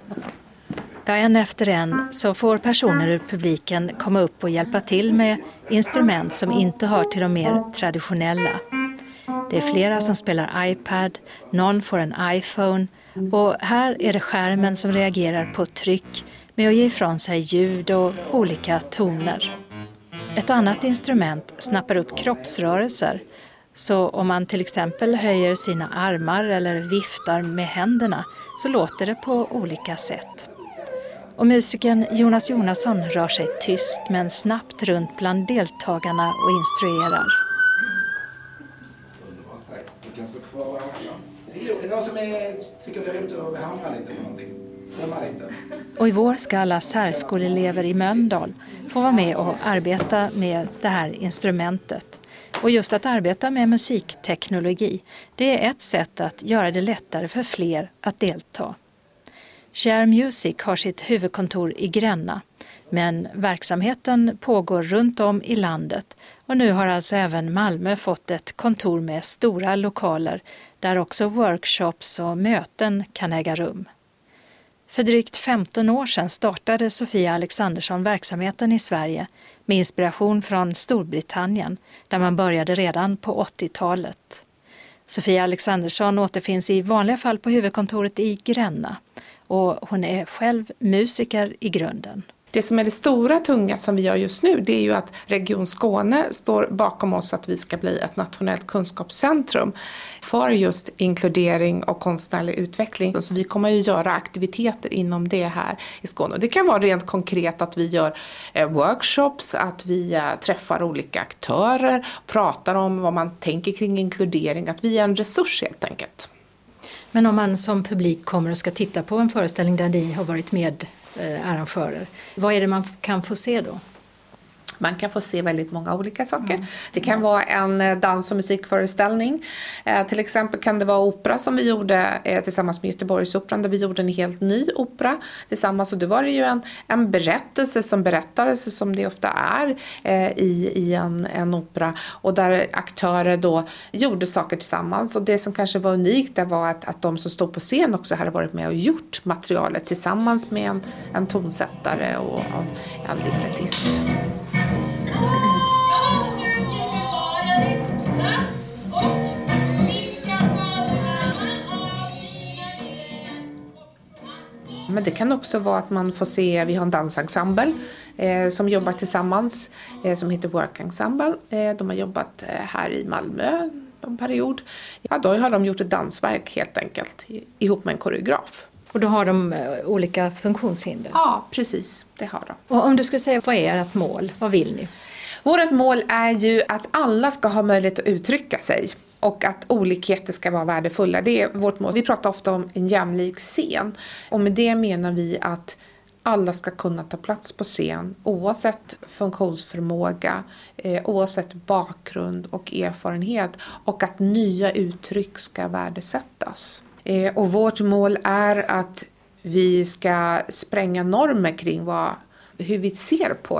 Ja, en efter en så får personer ur publiken komma upp och hjälpa till med instrument som inte hör till de mer traditionella. Det är flera som spelar iPad, någon får en iPhone och här är det skärmen som reagerar på tryck med att ge ifrån sig ljud och olika toner. Ett annat instrument snappar upp kroppsrörelser, så om man till exempel höjer sina armar eller viftar med händerna så låter det på olika sätt. Och musikern Jonas Jonasson rör sig tyst men snabbt runt bland deltagarna och instruerar. Underbart, tack. Du kan stå kvar här. Är det någon som tycker det är roligt att hamra lite på någonting? Och i vår ska alla särskoleelever i Mölndal få vara med och arbeta med det här instrumentet. Och just att arbeta med musikteknologi, det är ett sätt att göra det lättare för fler att delta. Share Music har sitt huvudkontor i Gränna, men verksamheten pågår runt om i landet och nu har alltså även Malmö fått ett kontor med stora lokaler där också workshops och möten kan äga rum. För drygt 15 år sedan startade Sofia Alexandersson verksamheten i Sverige med inspiration från Storbritannien där man började redan på 80-talet. Sofia Alexandersson återfinns i vanliga fall på huvudkontoret i Gränna och hon är själv musiker i grunden. Det som är det stora tunga som vi gör just nu, det är ju att Region Skåne står bakom oss att vi ska bli ett nationellt kunskapscentrum för just inkludering och konstnärlig utveckling. Så vi kommer ju göra aktiviteter inom det här i Skåne. Det kan vara rent konkret att vi gör workshops, att vi träffar olika aktörer, pratar om vad man tänker kring inkludering, att vi är en resurs helt enkelt. Men om man som publik kommer och ska titta på en föreställning där ni har varit med arrangörer, vad är det man kan få se då? Man kan få se väldigt många olika saker. Det kan vara en dans- och musikföreställning. Till exempel kan det vara opera som vi gjorde tillsammans med Göteborgsoperan, där vi gjorde en helt ny opera tillsammans. Och då var det ju en berättelse som det ofta är i en opera. Och där aktörer då gjorde saker tillsammans. Och det som kanske var unikt det var att de som stod på scen också hade varit med och gjort materialet tillsammans med en tonsättare och en librettist. Men det kan också vara att man får se, vi har en dansensemble som jobbar tillsammans som heter Work Ensemble. De har jobbat här i Malmö en period. Ja, då har de gjort ett dansverk helt enkelt ihop med en koreograf. Och då har de olika funktionshinder? Ja, precis. Det har de. Och om du skulle säga, vad är ert mål? Vad vill ni? Vårt mål är ju att alla ska ha möjlighet att uttrycka sig. Och att olikheter ska vara värdefulla. Det är vårt mål. Vi pratar ofta om en jämlik scen. Och med det menar vi att alla ska kunna ta plats på scen. Oavsett funktionsförmåga. Oavsett bakgrund och erfarenhet. Och att nya uttryck ska värdesättas. Och vårt mål är att vi ska spränga normer kring hur vi ser på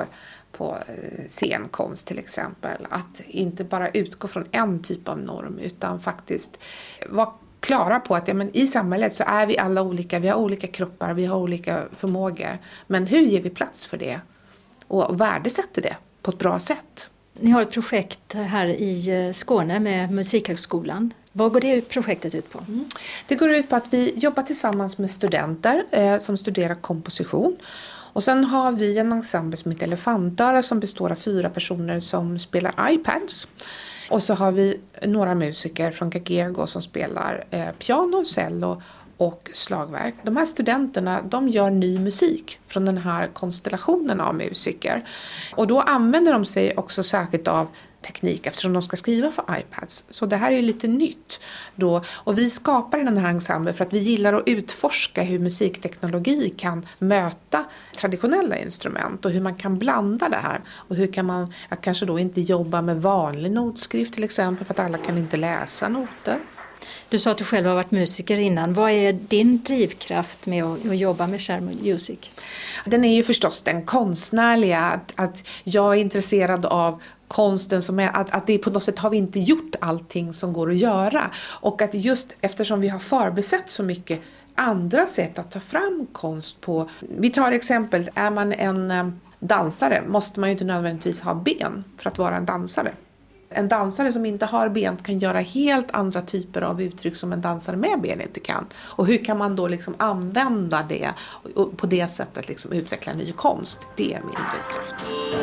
scenkonst till exempel. Att inte bara utgå från en typ av norm utan faktiskt vara klara på att i samhället så är vi alla olika. Vi har olika kroppar, vi har olika förmågor. Men hur ger vi plats för det? Och värdesätter det på ett bra sätt? Ni har ett projekt här i Skåne med Musikhögskolan. Vad går det projektet ut på? Det går ut på att vi jobbar tillsammans med studenter som studerar komposition. Och sen har vi en ensemble som heter Elefantöra som består av 4 personer som spelar iPads. Och så har vi några musiker från Gagego som spelar piano, cello och slagverk. De här studenterna, de gör ny musik från den här konstellationen av musiker. Och då använder de sig också särskilt av teknik eftersom de ska skriva för iPads. Så det här är lite nytt då. Och vi skapar den här ensemblen för att vi gillar att utforska hur musikteknologi kan möta traditionella instrument och hur man kan blanda det här. Och hur kan man kanske då inte jobba med vanlig notskrift till exempel för att alla kan inte läsa noter. Du sa att du själv har varit musiker innan. Vad är din drivkraft med att jobba med Share Music? Den är ju förstås den konstnärliga. Att jag är intresserad av konsten som är att det på något sätt har vi inte gjort allting som går att göra. Och att just eftersom vi har förbesett så mycket andra sätt att ta fram konst på. Vi tar exempel, är man en dansare måste man ju inte nödvändigtvis ha ben för att vara en dansare. En dansare som inte har ben kan göra helt andra typer av uttryck som en dansare med ben inte kan. Och hur kan man då liksom använda det och på det sättet liksom utveckla ny konst? Det är min drivkraft.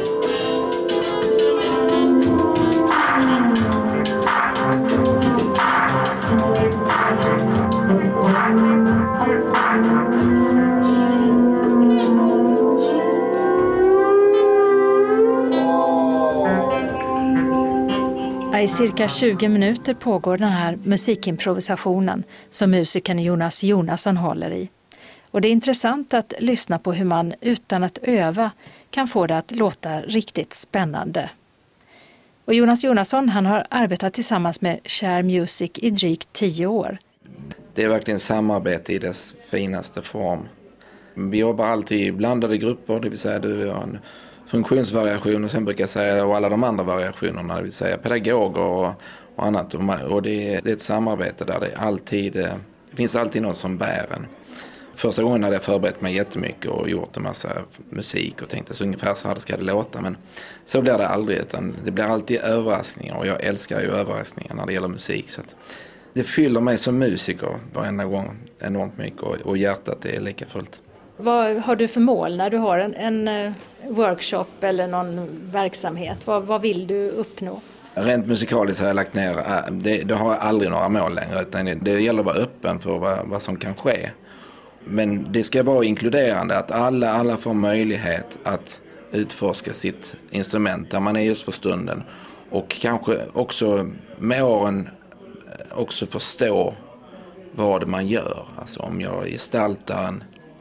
I cirka 20 minuter pågår den här musikimprovisationen som musikern Jonas Jonasson håller i. Och det är intressant att lyssna på hur man utan att öva kan få det att låta riktigt spännande. Och Jonas Jonasson, han har arbetat tillsammans med Share Music i drygt 10 år. Det är verkligen samarbete i dess finaste form. Vi jobbar alltid i blandade grupper, det vill säga du har en funktionsvariation och sen brukar jag säga och alla de andra variationerna, det vill säga pedagoger och annat. Och det är ett samarbete där det finns alltid någon som bär en. Första gången hade jag förberett mig jättemycket och gjort en massa musik och tänkte så ungefär så här ska det låta. Men så blir det aldrig, utan det blir alltid överraskningar och jag älskar ju överraskningar när det gäller musik. Så att det fyller mig som musiker varenda gång enormt mycket och hjärtat är lika fullt. Vad har du för mål när du har en workshop eller någon verksamhet? Vad vill du uppnå? Rent musikaliskt har jag lagt ner, det har jag aldrig några mål längre, utan det gäller att vara öppen för vad som kan ske. Men det ska vara inkluderande, att alla får möjlighet att utforska sitt instrument där man är just för stunden. Och kanske också med åren också förstå vad man gör. Alltså om jag gestaltar en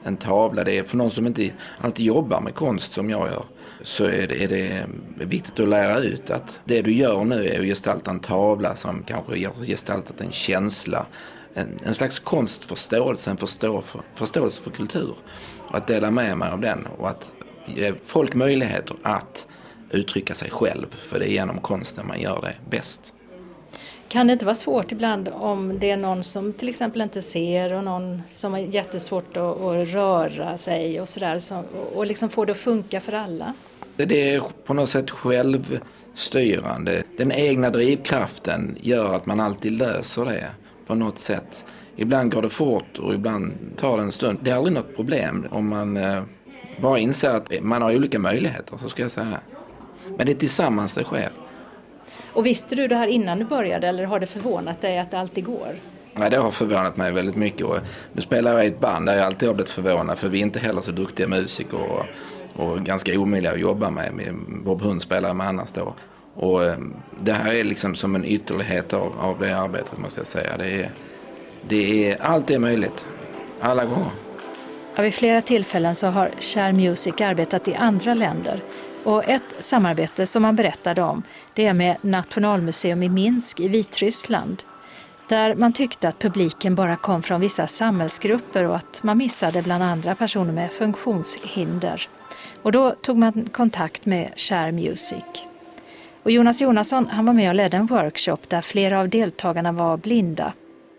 en tavla. Det är för någon som inte alltid jobbar med konst som jag gör, så är det viktigt att lära ut att det du gör nu är att gestalta en tavla som kanske har gestaltat en känsla, en slags konstförståelse, en förståelse för kultur. Och att dela med mig av den och att ge folk möjligheter att uttrycka sig själv, för det är genom konsten man gör det bäst. Kan det inte vara svårt ibland om det är någon som till exempel inte ser och någon som har jättesvårt att röra sig och sådär, och liksom få det att funka för alla? Det är på något sätt självstyrande. Den egna drivkraften gör att man alltid löser det på något sätt. Ibland går det fort och ibland tar det en stund. Det är aldrig något problem om man bara inser att man har olika möjligheter, så ska jag säga. Men det är tillsammans det sker. Och visste du det här innan du började, eller har det förvånat dig att det alltid går? Nej, det har förvånat mig väldigt mycket. Och nu spelar jag i ett band där jag alltid har blivit förvånad, för vi är inte heller så duktiga musiker och ganska omöjliga att jobba med. Bob Hund spelar med annars då. Och det här är liksom som en ytterlighet av det arbetet, måste jag säga. Allt är möjligt. Alla gånger. Ja, vid flera tillfällen så har Share Music arbetat i andra länder. Och ett samarbete som man berättade om, det är med Nationalmuseum i Minsk i Vitryssland. Där man tyckte att publiken bara kom från vissa samhällsgrupper och att man missade bland andra personer med funktionshinder. Och då tog man kontakt med Share Music. Och Jonas Jonasson, han var med och ledde en workshop där flera av deltagarna var blinda.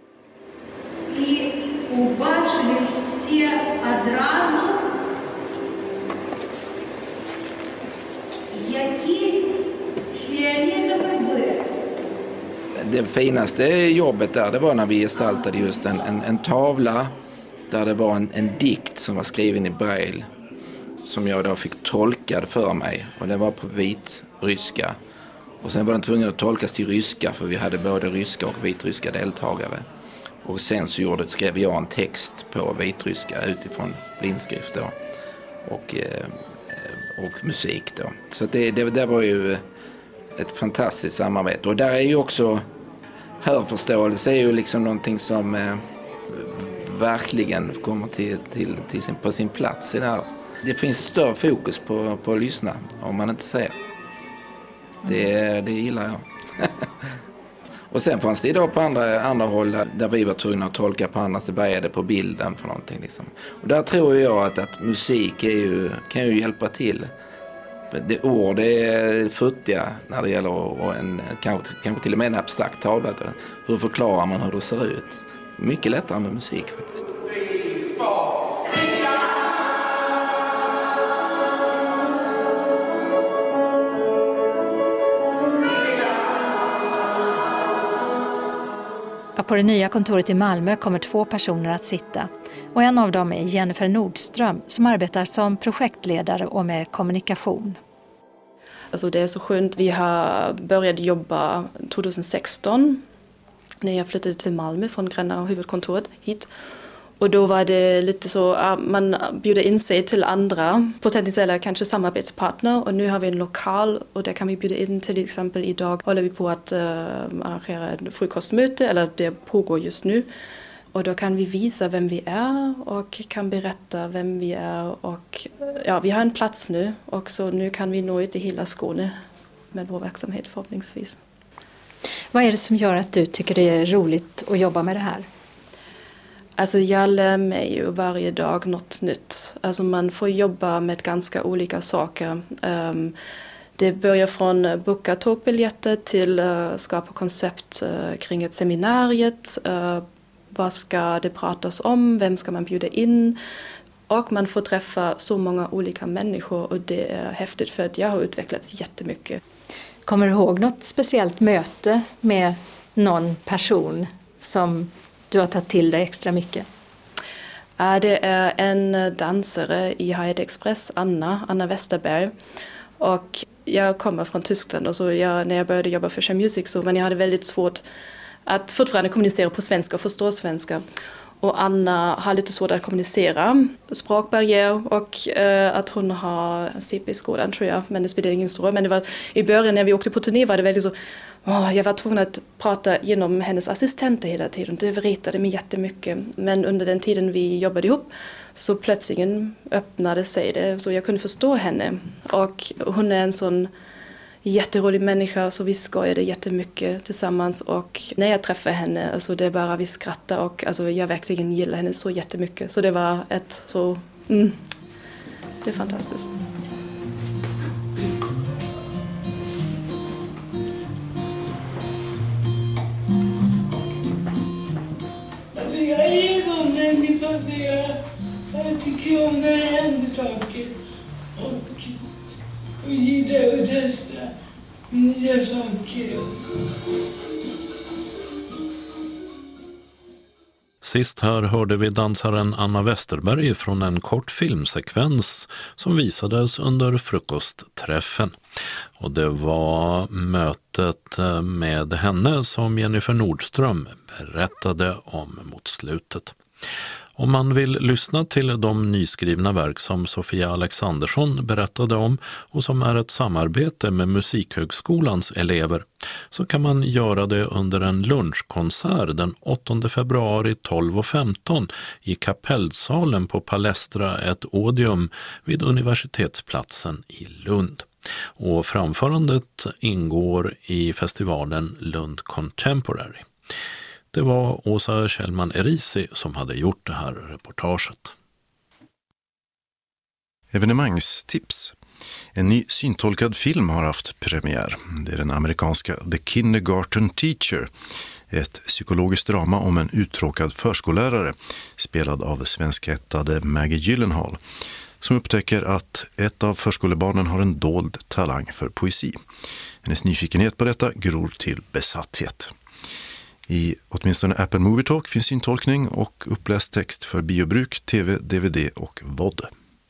Det finaste jobbet där, det var när vi gestaltade just en tavla där det var en dikt som var skriven i braille som jag då fick tolkad för mig, och den var på vitryska. Och sen var den tvungen att tolkas till ryska, för vi hade både ryska och vitryska deltagare. Och sen så skrev jag en text på vitryska utifrån blindskrift då. Och musik då. Så det var ju ett fantastiskt samarbete. Och där är ju också hörförståelse är ju liksom någonting som verkligen kommer på sin plats i det här. Det finns större fokus på att lyssna om man inte ser. Det gillar jag. Och sen fanns det idag på andra håll där vi var tvungna att tolka på andra, så började på bilden för någonting liksom. Och där tror jag att musik kan ju hjälpa till. Ord är futtiga när det gäller kanske till och med en abstrakt tavla. Hur förklarar man hur det ser ut? Mycket lättare med musik faktiskt. På det nya kontoret i Malmö kommer 2 personer att sitta. Och en av dem är Jennifer Nordström som arbetar som projektledare och med kommunikation. Alltså det är så skönt. Vi har börjat jobba 2016 när jag flyttade till Malmö från Gränna huvudkontoret hit. Och då var det lite så att man bjuder in sig till andra potentiella kanske samarbetspartner. Och nu har vi en lokal och där kan vi bjuda in, till exempel idag håller vi på att arrangera ett frukostmöte, eller det pågår just nu. Och då kan vi visa vem vi är och kan berätta vem vi är. Och ja, vi har en plats nu och så nu kan vi nå ut i hela Skåne med vår verksamhet förhoppningsvis. Vad är det som gör att du tycker det är roligt att jobba med det här? Alltså jag lär mig ju varje dag något nytt. Alltså man får jobba med ganska olika saker. Det börjar från boka tågbiljetter till skapa koncept kring ett seminariet. Vad ska det pratas om? Vem ska man bjuda in? Och man får träffa så många olika människor och det är häftigt för att jag har utvecklats jättemycket. Kommer du ihåg något speciellt möte med någon person som du har tagit till dig extra mycket? Det är en dansare i Hyatt Express, Anna Westerberg. Och jag kommer från Tyskland och så när jag började jobba för Share Music men jag hade väldigt svårt att fortfarande kommunicera på svenska och förstå svenska. Och Anna har lite svårt att kommunicera, språkbarriär och att hon har CP-skolan tror jag, men det spelar ingen stor roll. Men det var, i början när vi åkte på turné var det väldigt så, Jag var tvungen att prata genom hennes assistenter hela tiden. Det retade mig jättemycket. Men under den tiden vi jobbade ihop så plötsligt öppnade sig det. Så jag kunde förstå henne. Och hon är en sån jätterolig människa, så vi skojade jättemycket tillsammans. Och när jag träffade henne, alltså det är bara vi skrattar. Och alltså jag verkligen gillar henne så jättemycket. Så det var det är fantastiskt. Jag är en sån människa så jag tycker om när det händer saker och gillar att testa nya saker. Sist här hörde vi dansaren Anna Westerberg från en kort filmsekvens som visades under frukostträffen. Och det var mötet med henne som Jennifer Nordström berättade om mot slutet. Om man vill lyssna till de nyskrivna verk som Sofia Alexandersson berättade om och som är ett samarbete med Musikhögskolans elever, så kan man göra det under en lunchkonsert den 8 februari 12.15 i Kapellsalen på Palestra ett Odium vid Universitetsplatsen i Lund. Och framförandet ingår i festivalen Lund Contemporary. Det var Åsa Kjellman Erisi som hade gjort det här reportaget. Evenemangstips. En ny syntolkad film har haft premiär. Det är den amerikanska The Kindergarten Teacher. Ett psykologiskt drama om en uttråkad förskollärare spelad av svenskättade Maggie Gyllenhaal som upptäcker att ett av förskolebarnen har en dold talang för poesi. Hennes nyfikenhet på detta gror till besatthet. I åtminstone Apple Movie Talk finns syntolkning och uppläst text för biobruk, tv, dvd och VOD.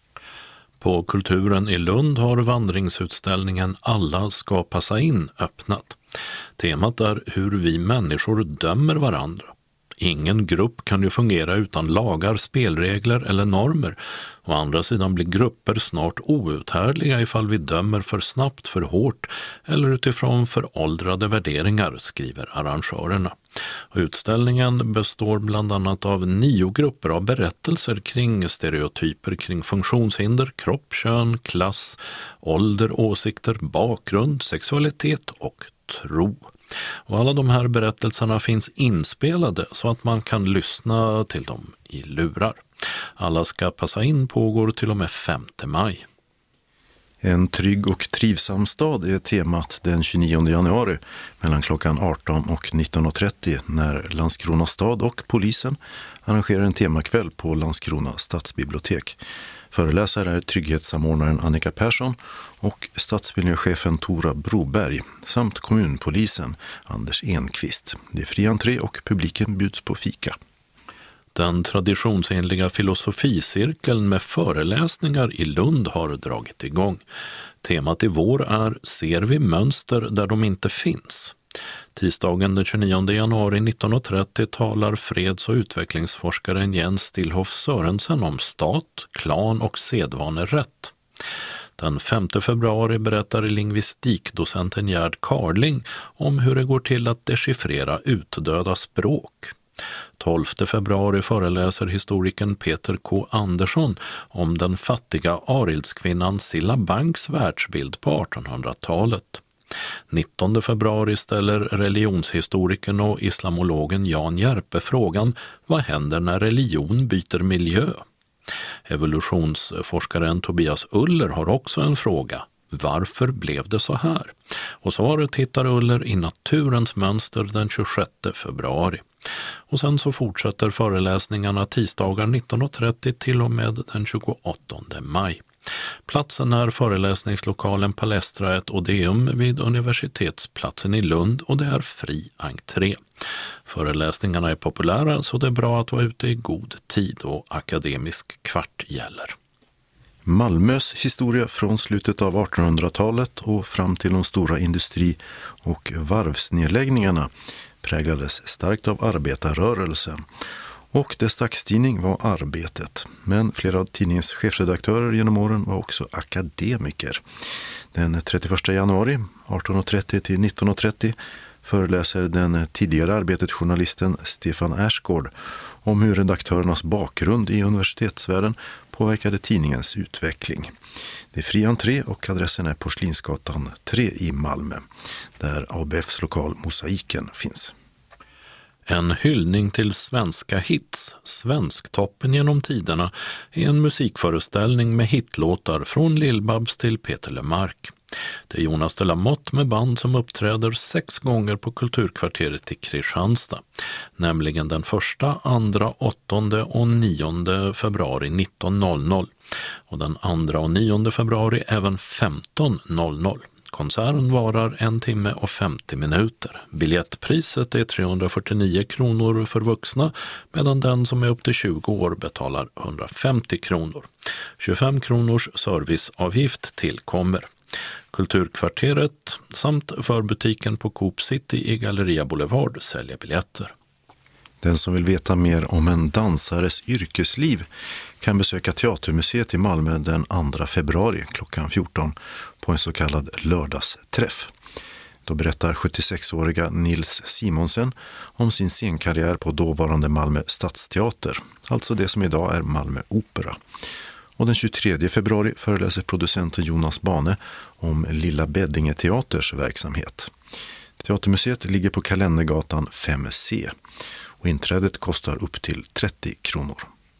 På Kulturen i Lund har vandringsutställningen Alla ska passa in öppnat. Temat är hur vi människor dömer varandra. Ingen grupp kan ju fungera utan lagar, spelregler eller normer. Å andra sidan blir grupper snart outhärdliga ifall vi dömer för snabbt, för hårt eller utifrån föråldrade värderingar, skriver arrangörerna. Och utställningen består bland annat av 9 grupper av berättelser kring stereotyper kring funktionshinder, kropp, kön, klass, ålder, åsikter, bakgrund, sexualitet och tro. Och alla de här berättelserna finns inspelade så att man kan lyssna till dem i lurar. Alla ska passa in pågår till och med 5 maj. En trygg och trivsam stad är temat den 29 januari mellan klockan 18 och 19.30 när Landskrona stad och polisen arrangerar en temakväll på Landskrona stadsbibliotek. Föreläsare är trygghetssamordnaren Annika Persson och stadsmiljöchefen Tora Broberg samt kommunpolisen Anders Enqvist. Det är fri entré och publiken bjuds på fika. Den traditionsenliga filosoficirkeln med föreläsningar i Lund har dragit igång. Temat i vår är Ser vi mönster där de inte finns? Tisdagen den 29 januari 19.30 talar freds- och utvecklingsforskaren Jens Stillhoff Sörensen om stat, klan och sedvanerätt. Den 5 februari berättar lingvistikdocenten Gerd Carling om hur det går till att dechiffrera utdöda språk. 12 februari föreläser historikern Peter K. Andersson om den fattiga arilskvinnan Silla Banks världsbild på 1800-talet. 19 februari ställer religionshistorikern och islamologen Jan Järpe frågan: vad händer när religion byter miljö? Evolutionsforskaren Tobias Uller har också en fråga: varför blev det så här? Och svaret hittar Uller i Naturens mönster den 26 februari. Och sen så fortsätter föreläsningarna tisdagar 19.30 till och med den 28 maj. Platsen är föreläsningslokalen Palestra ett Odeum vid Universitetsplatsen i Lund och det är fri entré. Föreläsningarna är populära så det är bra att vara ute i god tid och akademisk kvart gäller. Malmös historia från slutet av 1800-talet och fram till de stora industri- och varvsnedläggningarna präglades starkt av arbetarrörelsen. Och dess dagstidning var Arbetet. Men flera av tidningens chefredaktörer genom åren var också akademiker. Den 31 januari 18.30 till 19.30 föreläser den tidigare Arbetet-journalisten Stefan Ersgård om hur redaktörernas bakgrund i universitetsvärlden påverkade tidningens utveckling. Det är fri entré och adressen är Porslinsgatan 3 i Malmö, där ABFs lokal Mosaiken finns. En hyllning till svenska hits, Svensktoppen genom tiderna, är en musikföreställning med hitlåtar från Lill-Babs till Peter Lemark. Det är Jonas de la Motte med band som uppträder 6 gånger på Kulturkvarteret i Kristianstad, nämligen den 1, 2, 8 och 9 februari 19.00 och den 2 och 9 februari även 15.00. Konserten varar 1 timme och 50 minuter. Biljettpriset är 349 kronor för vuxna, medan den som är upp till 20 år betalar 150 kronor. 25 kronors serviceavgift tillkommer. Kulturkvarteret samt förbutiken på Coop City i Galleria Boulevard säljer biljetter. Den som vill veta mer om en dansares yrkesliv kan besöka Teatermuseet i Malmö den 2 februari klockan 14 på en så kallad lördagsträff. Då berättar 76-åriga Nils Simonsen om sin scenkarriär på dåvarande Malmö stadsteater, alltså det som idag är Malmö Opera. Och den 23 februari föreläser producenten Jonas Bane om Lilla Beddinge teaters verksamhet. Teatermuseet ligger på Kalendergatan 5C och inträdet kostar upp till 30 kronor.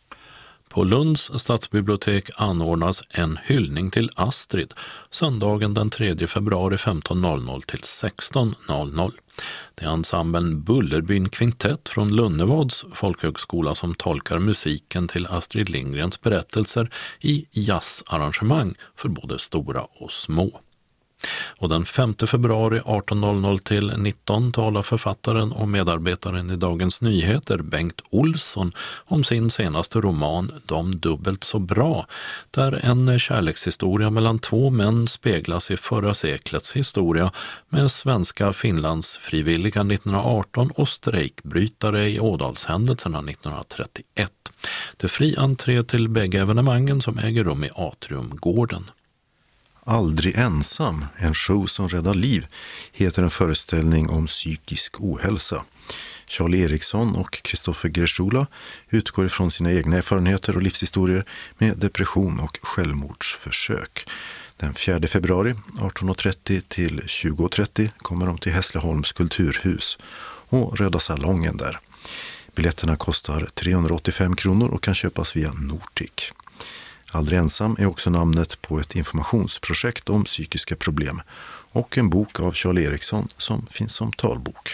På Lunds stadsbibliotek anordnas en hyllning till Astrid söndagen den 3 februari 15.00 till 16.00. Det är ensemblen Bullerbyn Kvintett från Lunnevads folkhögskola som tolkar musiken till Astrid Lindgrens berättelser i jazzarrangemang för både stora och små. Och den 5 februari 18.00 till 19 talar författaren och medarbetaren i Dagens Nyheter Bengt Olsson om sin senaste roman De dubbelt så bra, där en kärlekshistoria mellan 2 män speglas i förra seklets historia med svenska Finlandsfrivilliga 1918 och strejkbrytare i Ådalshändelserna 1931. Det är fri entré till bägge evenemangen som äger rum i Atriumgården. Aldrig ensam, en show som räddar liv, heter en föreställning om psykisk ohälsa. Charlie Eriksson och Kristoffer Gresula utgår ifrån sina egna erfarenheter och livshistorier med depression och självmordsförsök. Den 4 februari 18.30 till 20.30 kommer de till Hässleholms kulturhus och Röda salongen där. Biljetterna kostar 385 kronor och kan köpas via Nortic. Aldrig ensam är också namnet på ett informationsprojekt om psykiska problem och en bok av Charlie Eriksson som finns som talbok.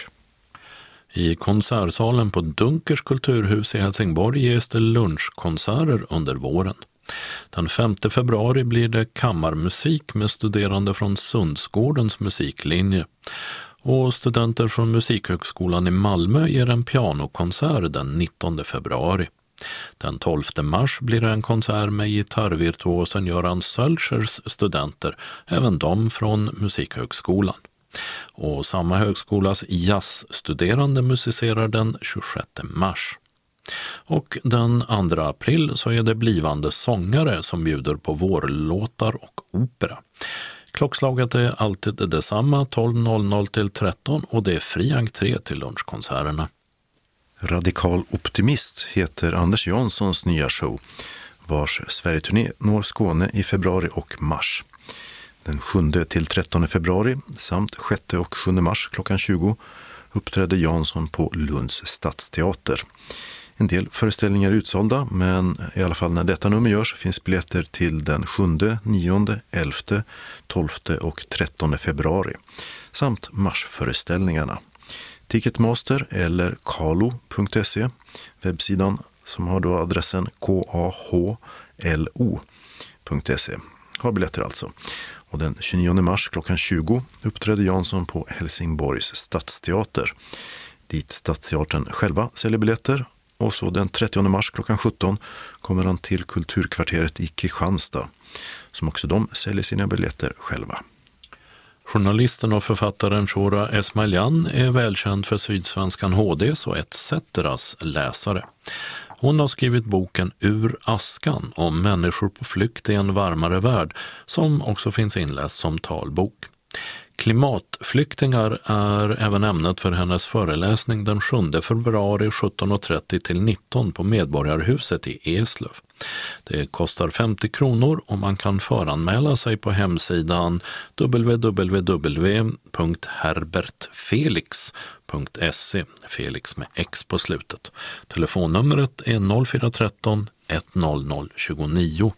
I konsertsalen på Dunkers kulturhus i Helsingborg ges det lunchkonserter under våren. Den 5 februari blir det kammarmusik med studerande från Sundsgårdens musiklinje. Och studenter från Musikhögskolan i Malmö ger en pianokonsert den 19 februari. Den 12 mars blir det en konsert med gitarrvirtuosen Göran Sölchers studenter, även de från Musikhögskolan. Och samma högskolas jazzstuderande musicerar den 26 mars. Och den 2 april så är det blivande sångare som bjuder på vårlåtar och opera. Klockslaget är alltid detsamma, 12.00 till 13 och det är fri entré till lunchkonserterna. Radikal optimist heter Anders Janssons nya show, vars Sverigeturné når Skåne i februari och mars. Den 7 till 13 februari samt 6 och 7 mars klockan 20 uppträdde Jansson på Lunds stadsteater. En del föreställningar är utsålda, men i alla fall när detta nummer görs finns biljetter till den 7, 9, 11, 12 och 13 februari samt marsföreställningarna. Ticketmaster eller kalo.se, webbsidan som har då adressen kahlo.se, har biljetter alltså. Och den 29 mars klockan 20 uppträdde Jansson på Helsingborgs stadsteater, dit stadsteatern själva säljer biljetter. Och så den 30 mars klockan 17 kommer han till Kulturkvarteret i Kristianstad, som också de säljer sina biljetter själva. Journalisten och författaren Shora Esmailyan är välkänd för Sydsvenskan HDs och ETC:s läsare. Hon har skrivit boken Ur askan om människor på flykt i en varmare värld, som också finns inläst som talbok. Klimatflyktingar är även ämnet för hennes föreläsning den 7 februari 17.30 till 19 på Medborgarhuset i Eslöv. Det kostar 50 kronor och man kan föranmäla sig på hemsidan www.herbertfelix.se, Felix med X på slutet. Telefonnumret är 0413 100 29.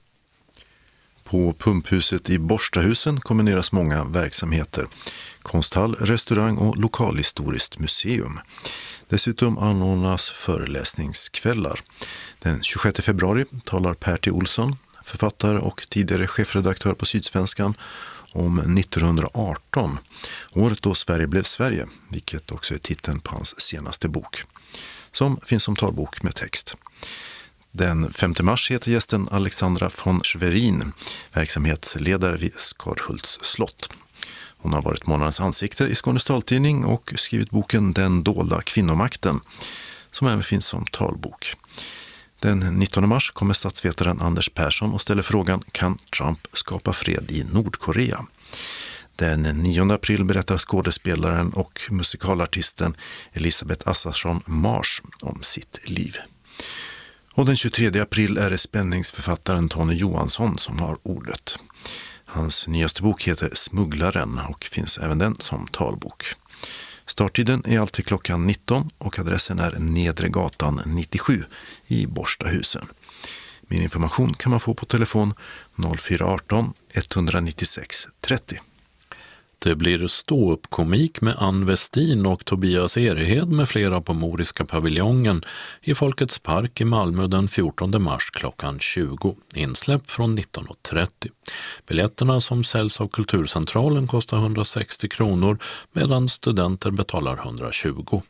På Pumphuset i Borstahusen kombineras många verksamheter. Konsthall, restaurang och lokalhistoriskt museum. Dessutom anordnas föreläsningskvällar. Den 26 februari talar Pertti Olsson, författare och tidigare chefredaktör på Sydsvenskan, om 1918, året då Sverige blev Sverige, vilket också är titeln på hans senaste bok, som finns som talbok med text. Den 5 mars heter gästen Alexandra von Schwerin, verksamhetsledare vid Skarhults slott. Hon har varit månadens ansikte i Skånes taltidning och skrivit boken Den dolda kvinnomakten, som även finns som talbok. Den 19 mars kommer statsvetaren Anders Persson och ställer frågan: kan Trump skapa fred i Nordkorea? Den 9 april berättar skådespelaren och musikalartisten Elisabeth Assarsson Mars om sitt liv. Och den 23 april är det spänningsförfattaren Tony Johansson som har ordet. Hans nyaste bok heter Smugglaren och finns även den som talbok. Starttiden är alltid klockan 19 och adressen är Nedre gatan 97 i Borstahusen. Mer information kan man få på telefon 0418 196 30. Det blir stå-upp-komik med Ann Westin och Tobias Erehed med flera på Moriska paviljongen i Folkets park i Malmö den 14 mars klockan 20. Insläpp från 19.30. Biljetterna som säljs av Kulturcentralen kostar 160 kronor medan studenter betalar 120.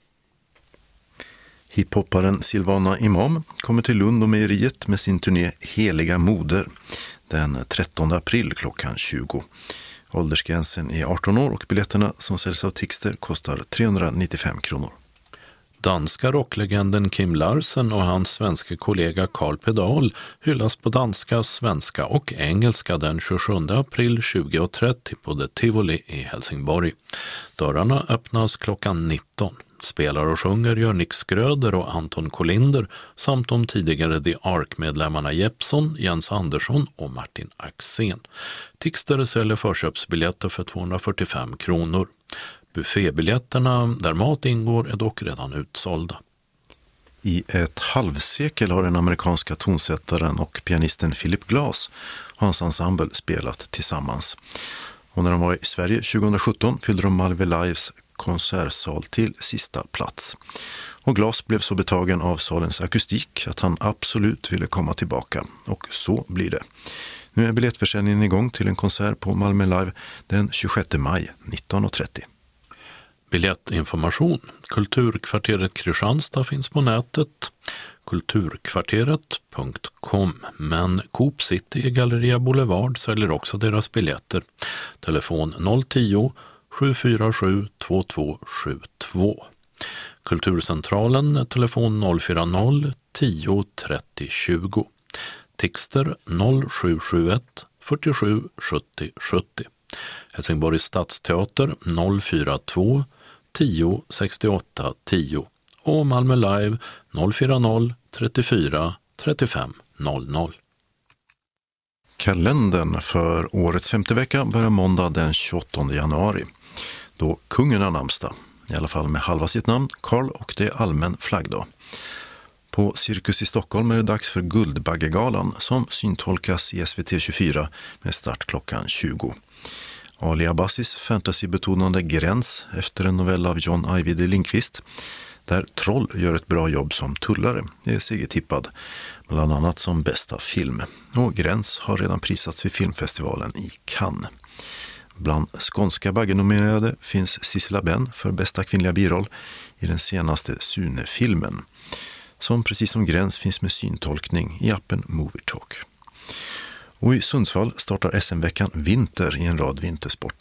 Hiphopparen Silvana Imam kommer till Lund och Mejeriet med sin turné Heliga moder den 13 april klockan 20. Åldersgränsen är 18 år och biljetterna som säljs av Tixter kostar 395 kronor. Danska rocklegenden Kim Larsen och hans svenska kollega Carl Pedal hyllas på danska, svenska och engelska den 27 april 20.30 på The Tivoli i Helsingborg. Dörrarna öppnas klockan 19. Spelar och sjunger gör Nick Skröder och Anton Kolinder samt de tidigare The Ark-medlemmarna Jeppson, Jens Andersson och Martin Axén. Tixter säljer förköpsbiljetter för 245 kronor. Buffébiljetterna där mat ingår är dock redan utsålda. I ett halvsekel har den amerikanska tonsättaren och pianisten Philip Glass och hans ensemble spelat tillsammans. Och när de var i Sverige 2017 fyllde de Malmö Lives konsertsal till sista plats. Och Glass blev så betagen av salens akustik att han absolut ville komma tillbaka. Och så blir det. Nu är biljettförsäljningen igång till en konsert på Malmö Live den 26 maj 19.30. Biljettinformation. Kulturkvarteret Kristianstad finns på nätet. Kulturkvarteret.com. Men Coop City i Galleria Boulevard säljer också deras biljetter. Telefon 010 747 2272. Kulturcentralen telefon 040 10 30 20. Tixter 0771 47 70 70. Helsingborgs stadsteater 042 10 68 10 och Malmö Live 040 34 35 00. Kalendern för årets 5:e vecka börjar måndag den 28 januari. Då kungen har namnsdag, i alla fall med halva sitt namn, Karl, och det är allmän flaggdag. På Cirkus i Stockholm är det dags för Guldbaggegalan som syntolkas i SVT 24 med start klockan 20. Ali Abbassis fantasybetonande Gräns efter en novell av John Ajvide Lindqvist, där Troll gör ett bra jobb som tullare, är segertippad, bland annat som bästa film. Och Gräns har redan prisats vid filmfestivalen i Cannes. Bland skånska baggenominerade finns Sissela Benn för bästa kvinnliga biroll i den senaste Sune-filmen, som precis som Gräns finns med syntolkning i appen Movie Talk. Och i Sundsvall startar SM-veckan Vinter i en rad vintersporter. Och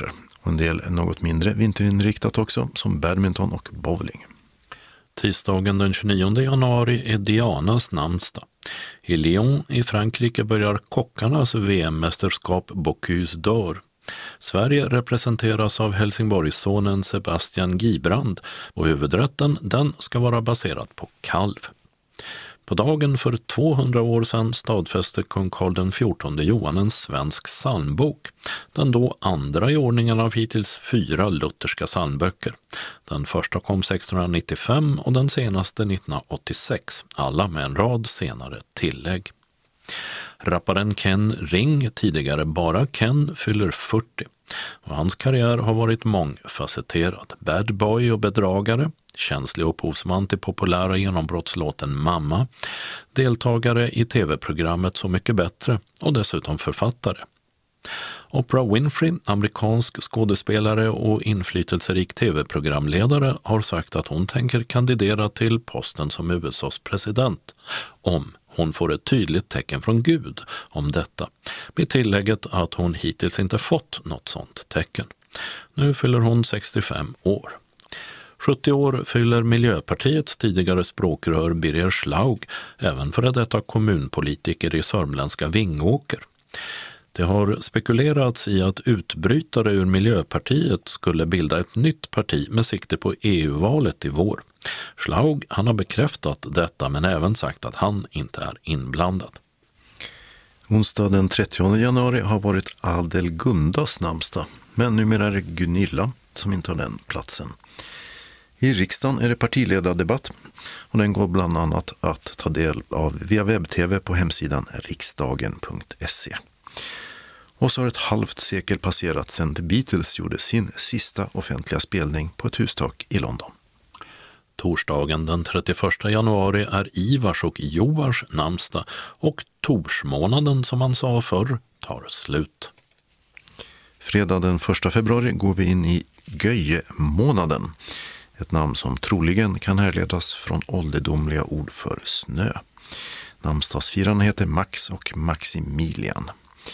Och en del något mindre vinterinriktat också, som badminton och bowling. Tisdagen den 29 januari är Dianas namnsdag. I Lyon i Frankrike börjar kockarnas VM-mästerskap Bocuse d'Or. Sverige representeras av Helsingborgssonen Sebastian Gibrand och huvudrätten den ska vara baserad på kalv. På dagen för 200 år sedan stadfäste kung Karl XIV Johan en svensk psalmbok, den då andra i ordningen av hittills 4 lutherska psalmböcker. Den första kom 1695 och den senaste 1986, alla med en rad senare tillägg. Rapparen Ken Ring, tidigare bara Ken, fyller 40 och hans karriär har varit mångfacetterad. Bad boy och bedragare, känslig upphovsman till populära genombrottslåten Mamma, deltagare i tv-programmet Så mycket bättre och dessutom författare. Oprah Winfrey, amerikansk skådespelare och inflytelserik tv-programledare, har sagt att hon tänker kandidera till posten som USAs president om hon får ett tydligt tecken från Gud om detta, med tillägget att hon hittills inte fått något sånt tecken. Nu fyller hon 65 år. 70 år fyller Miljöpartiets tidigare språkrör Birger Schlaug, även för detta kommunpolitiker i sörmländska Vingåker. Det har spekulerats i att utbrytare ur Miljöpartiet skulle bilda ett nytt parti med sikte på EU-valet i vår. Schlaug, han har bekräftat detta men även sagt att han inte är inblandad. Onsdag den 30 januari har varit Adelgundas namnsdag, men numera är det Gunilla som intar den platsen. I riksdagen är det partiledardebatt och den går bland annat att ta del av via webb-tv på hemsidan riksdagen.se. Och så har ett halvt sekel passerat sedan The Beatles gjorde sin sista offentliga spelning på ett hustak i London. Torsdagen den 31 januari är Ivars och Joars namnsdag och torsmånaden, som man sa förr, tar slut. Fredag den 1 februari går vi in i Göje-månaden. Ett namn som troligen kan härledas från ålderdomliga ord för snö. Namnsdagsfirarna heter Max och Maximilian.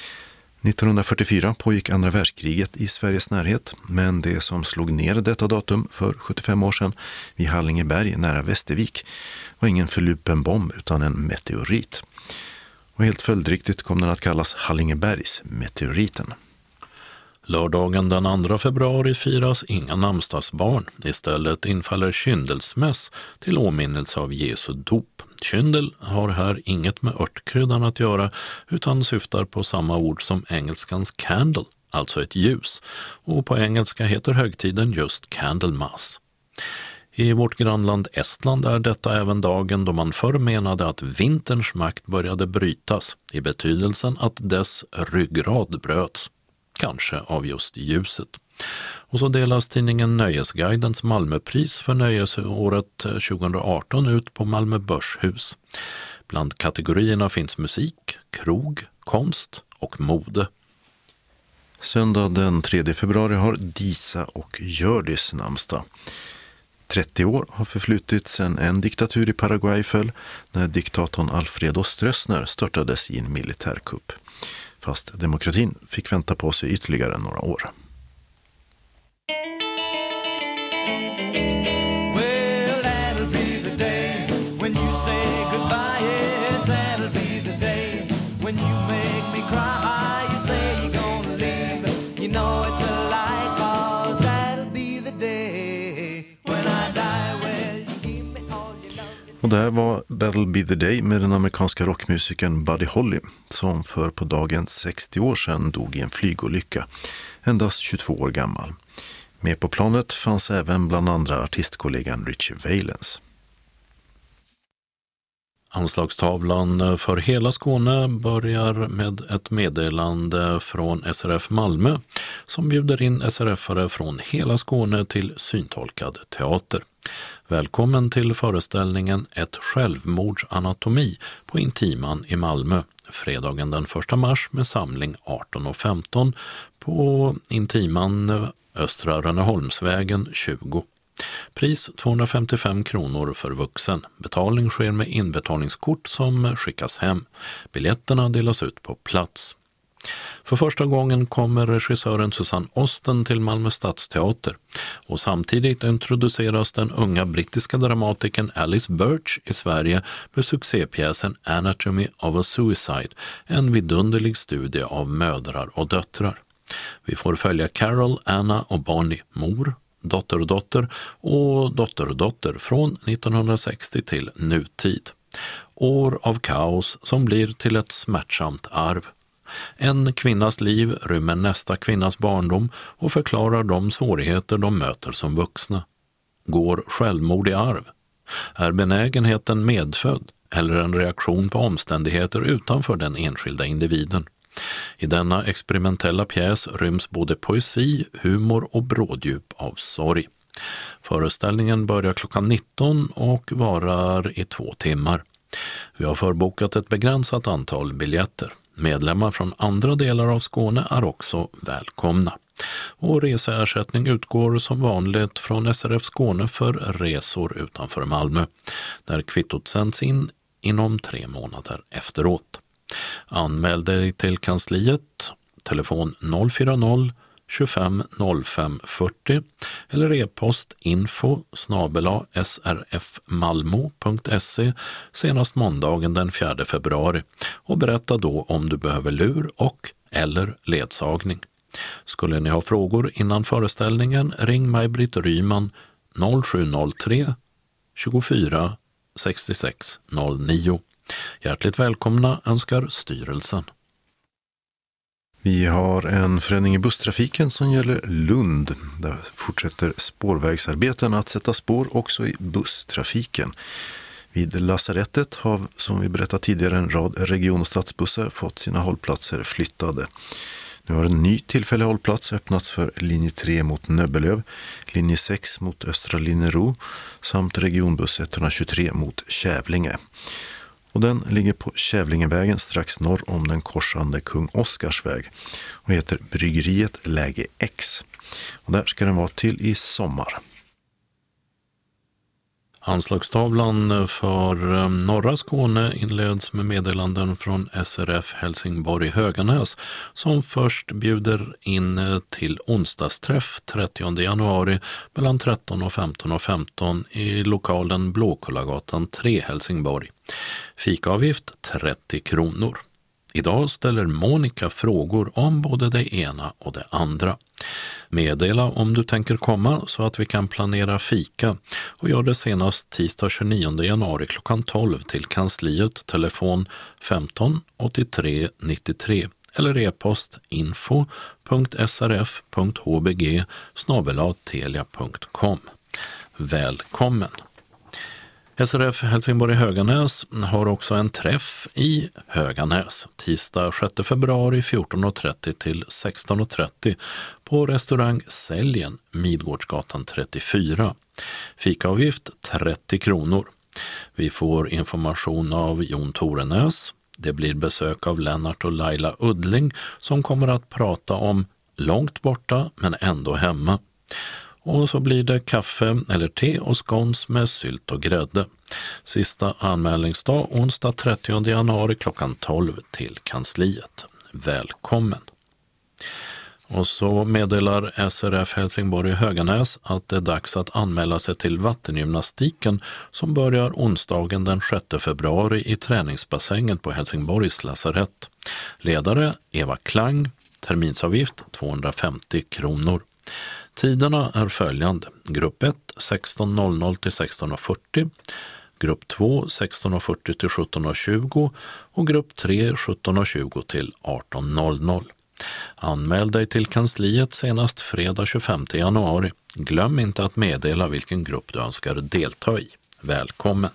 1944 pågick andra världskriget i Sveriges närhet, men det som slog ner detta datum för 75 år sedan vid Hallingeberg nära Västervik var ingen förlupen bomb utan en meteorit. Och helt följdriktigt kom den att kallas Hallingebergs meteoriten. Lördagen den 2 februari firas inga namnsdagsbarn. Istället infaller kyndelsmäss till åminnelse av Jesu dop. Kyndel har här inget med örtkryddan att göra utan syftar på samma ord som engelskans candle, alltså ett ljus. Och på engelska heter högtiden just Candlemas. I vårt grannland Estland är detta även dagen då man förr menade att vinterns makt började brytas, i betydelsen att dess ryggrad bröts. Kanske av just ljuset. Och så delas tidningen Nöjesguidens Malmöpris för nöjesåret 2018 ut på Malmö Börshus. Bland kategorierna finns musik, krog, konst och mode. Söndag den 3 februari har Disa och Hjördis namnsdag. 30 år har förflutit sedan en diktatur i Paraguay föll när diktatorn Alfredo Stroessner störtades i en militärkupp. Fast demokratin fick vänta på sig ytterligare några år. Och det här var That'll Be The Day med den amerikanska rockmusikern Buddy Holly som för på dagen 60 år sedan dog i en flygolycka, endast 22 år gammal. Med på planet fanns även bland andra artistkollegan Richie Valens. Anslagstavlan för hela Skåne börjar med ett meddelande från SRF Malmö som bjuder in SRF-are från hela Skåne till syntolkad teater. Välkommen till föreställningen Ett självmordsanatomi på Intiman i Malmö, fredagen den 1 mars med samling 18.15 på Intiman, Östra Rönneholmsvägen 20. Pris 255 kronor för vuxen. Betalning sker med inbetalningskort som skickas hem. Biljetterna delas ut på plats. För första gången kommer regissören Susanne Osten till Malmö stadsteater och samtidigt introduceras den unga brittiska dramatikern Alice Birch i Sverige med succépjäsen Anatomy of a Suicide, en vidunderlig studie av mödrar och döttrar. Vi får följa Carol, Anna och Bonnie, mor, dotter och dotter från 1960 till nutid. År av kaos som blir till ett smärtsamt arv. En kvinnas liv rymmer nästa kvinnas barndom och förklarar de svårigheter de möter som vuxna. Går självmord i arv? Är benägenheten medfödd eller en reaktion på omständigheter utanför den enskilda individen? I denna experimentella pjäs ryms både poesi, humor och bråddjup av sorg. Föreställningen börjar klockan 19 och varar i 2 timmar. Vi har förbokat ett begränsat antal biljetter. Medlemmar från andra delar av Skåne är också välkomna. Och reseersättning utgår som vanligt från SRF Skåne för resor utanför Malmö, där kvittot sänds in inom 3 månader efteråt. Anmäl dig till kansliet, telefon 040 25 05 40 eller e-post info@srfmalmo.se senast måndagen den 4 februari och berätta då om du behöver lur och eller ledsagning. Skulle ni ha frågor innan föreställningen, ring Maj-Britt Ryman 0703 24 66 09. Hjärtligt välkomna önskar styrelsen. Vi har en förändring i busstrafiken som gäller Lund. Där fortsätter spårvägsarbeten att sätta spår också i busstrafiken. Vid lasarettet har, som vi berättade tidigare, en rad region- och stadsbussar fått sina hållplatser flyttade. Nu har en ny tillfällig hållplats öppnats för linje 3 mot Nöbbelöv, linje 6 mot Östra Linnero samt regionbuss 123 mot Kävlinge. Och den ligger på Kävlingevägen strax norr om den korsande Kung Oscars väg och heter Bryggeriet läge X. Och där ska den vara till i sommar. Anslagstavlan för norra Skåne inleds med meddelanden från SRF Helsingborg Höganäs som först bjuder in till onsdagsträff 30 januari mellan 13 och 15 i lokalen Blåkullagatan 3 Helsingborg. Fikaavgift 30 kronor. Idag ställer Monica frågor om både det ena och det andra. Meddela om du tänker komma så att vi kan planera fika och gör det senast tisdag 29 januari klockan 12 till kansliet, telefon 15 83 93 eller e-post info.srf.hbg@telia.com. Välkommen! SRF Helsingborg Höganäs har också en träff i Höganäs tisdag 6 februari 14.30 till 16.30 på restaurang Säljen, Midgårdsgatan 34. Fikaavgift 30 kronor. Vi får information av Jon Torenäs. Det blir besök av Lennart och Laila Uddling som kommer att prata om långt borta men ändå hemma. Och så blir det kaffe eller te och scones med sylt och grädde. Sista anmälningsdag onsdag 30 januari klockan 12 till kansliet. Välkommen! Och så meddelar SRF Helsingborg Höganäs att det är dags att anmäla sig till vattengymnastiken som börjar onsdagen den 6 februari i träningsbassängen på Helsingborgs lasarett. Ledare Eva Klang, terminsavgift 250 kronor. Tiderna är följande. Grupp 1 16.00 till 16.40, grupp 2 16.40 till 17.20 och grupp 3 17.20 till 18.00. Anmäl dig till kansliet senast fredag 25 januari. Glöm inte att meddela vilken grupp du önskar delta i. Välkommen!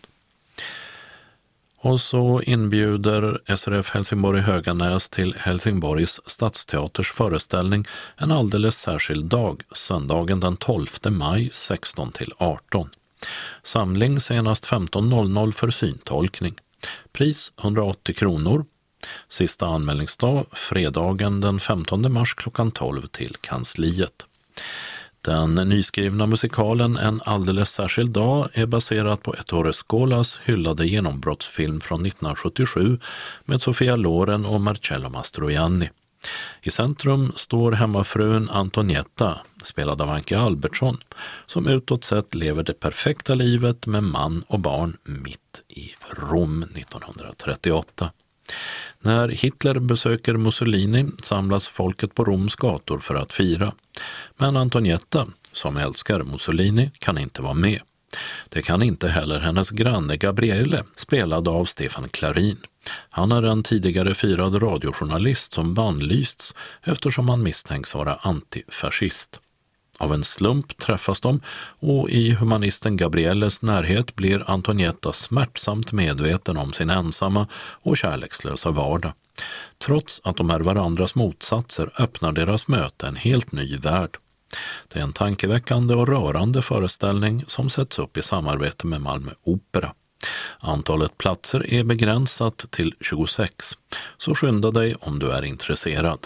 Och så inbjuder SRF Helsingborg Höganäs till Helsingborgs stadsteaters föreställning en alldeles särskild dag, söndagen den 12 maj 16-18. Samling senast 15.00 för syntolkning. Pris 180 kronor. Sista anmälningsdag fredagen den 15 mars klockan 12 till kansliet. Den nyskrivna musikalen En alldeles särskild dag är baserad på Ettore Scolas hyllade genombrottsfilm från 1977 med Sofia Loren och Marcello Mastroianni. I centrum står hemmafrun Antonietta, spelad av Anke Albertsson, som utåt sett lever det perfekta livet med man och barn mitt i Rom 1938. När Hitler besöker Mussolini samlas folket på Roms gator för att fira. Men Antonietta, som älskar Mussolini, kan inte vara med. Det kan inte heller hennes granne Gabriele, spelad av Stefan Klarin. Han är en tidigare firad radiojournalist som bannlysts eftersom han misstänks vara antifascist. Av en slump träffas de och i humanisten Gabrieles närhet blir Antonietta smärtsamt medveten om sin ensamma och kärlekslösa vardag. Trots att de är varandras motsatser öppnar deras möte en helt ny värld. Det är en tankeväckande och rörande föreställning som sätts upp i samarbete med Malmö Opera. Antalet platser är begränsat till 26, så skynda dig om du är intresserad.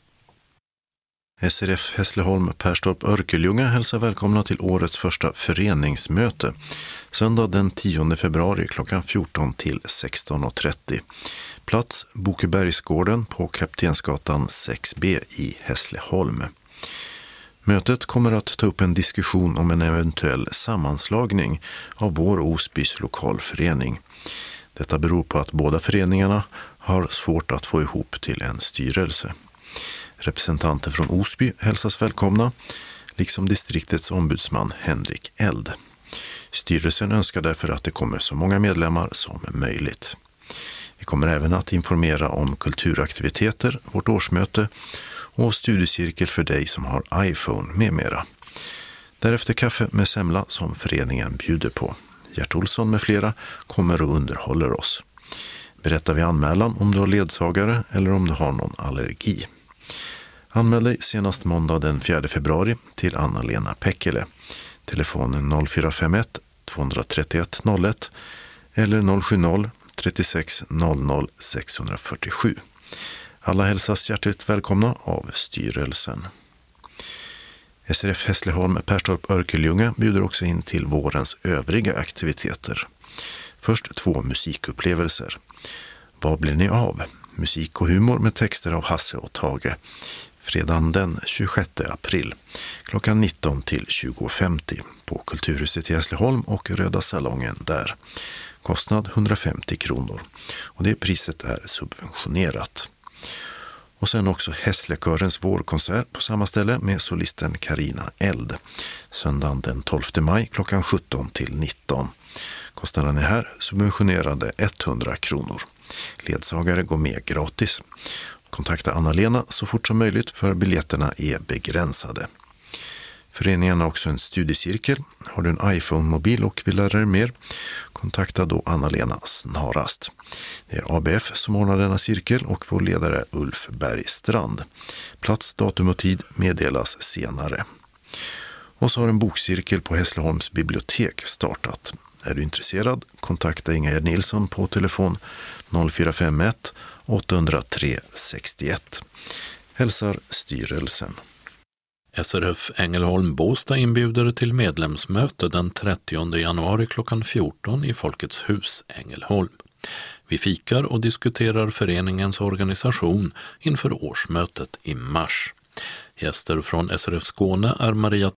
SRF Hässleholm Perstorp Örkelljunga hälsar välkomna till årets första föreningsmöte. Söndag den 10 februari klockan 14 till 16.30. Plats Bokebergsgården på Kaptensgatan 6B i Hässleholm. Mötet kommer att ta upp en diskussion om en eventuell sammanslagning av vår Osbys lokalförening. Detta beror på att båda föreningarna har svårt att få ihop till en styrelse. Representanter från Osby hälsas välkomna, liksom distriktets ombudsman Henrik Eld. Styrelsen önskar därför att det kommer så många medlemmar som möjligt. Vi kommer även att informera om kulturaktiviteter, vårt årsmöte och studiecirkel för dig som har iPhone med mera. Därefter kaffe med semla som föreningen bjuder på. Gert Olsson med flera kommer och underhåller oss. Berätta vid anmälan om du har ledsagare eller om du har någon allergi. Anmäl dig senast måndag den 4 februari till Anna-Lena Pekkele. Telefonen 0451 231 01 eller 070 36 00 647. Alla hälsas hjärtligt välkomna av styrelsen. SRF Hässleholm Perstorp Örkelljunga bjuder också in till vårens övriga aktiviteter. Först 2 musikupplevelser. Vad blir ni av? Musik och humor med texter av Hasse och Tage. Fredagen den 26 april klockan 19 till 20.50 på Kulturhuset i Hässleholm och Röda salongen där. Kostnad 150 kronor och det priset är subventionerat. Och sen också Hässlekörens vårkonsert på samma ställe med solisten Carina Eld. Söndagen den 12 maj klockan 17 till 19. Kostnaden är här subventionerade 100 kronor. Ledsagare går med gratis. Kontakta Anna-Lena så fort som möjligt för biljetterna är begränsade. Föreningen har också en studiecirkel. Har du en iPhone-mobil och vill lära dig mer, kontakta då Anna-Lena snarast. Det är ABF som ordnar denna cirkel och vår ledare är Ulf Bergstrand. Plats, datum och tid meddelas senare. Och så har en bokcirkel på Hässleholms bibliotek startat. Är du intresserad, kontakta Ingegerd Nilsson på telefon 0451 803 61. Hälsar styrelsen. SRF Ängelholm Båstad inbjuder till medlemsmöte den 30 januari klockan 14 i Folkets hus Ängelholm. Vi fikar och diskuterar föreningens organisation inför årsmötet i mars. Gäster från SRF Skåne är Maria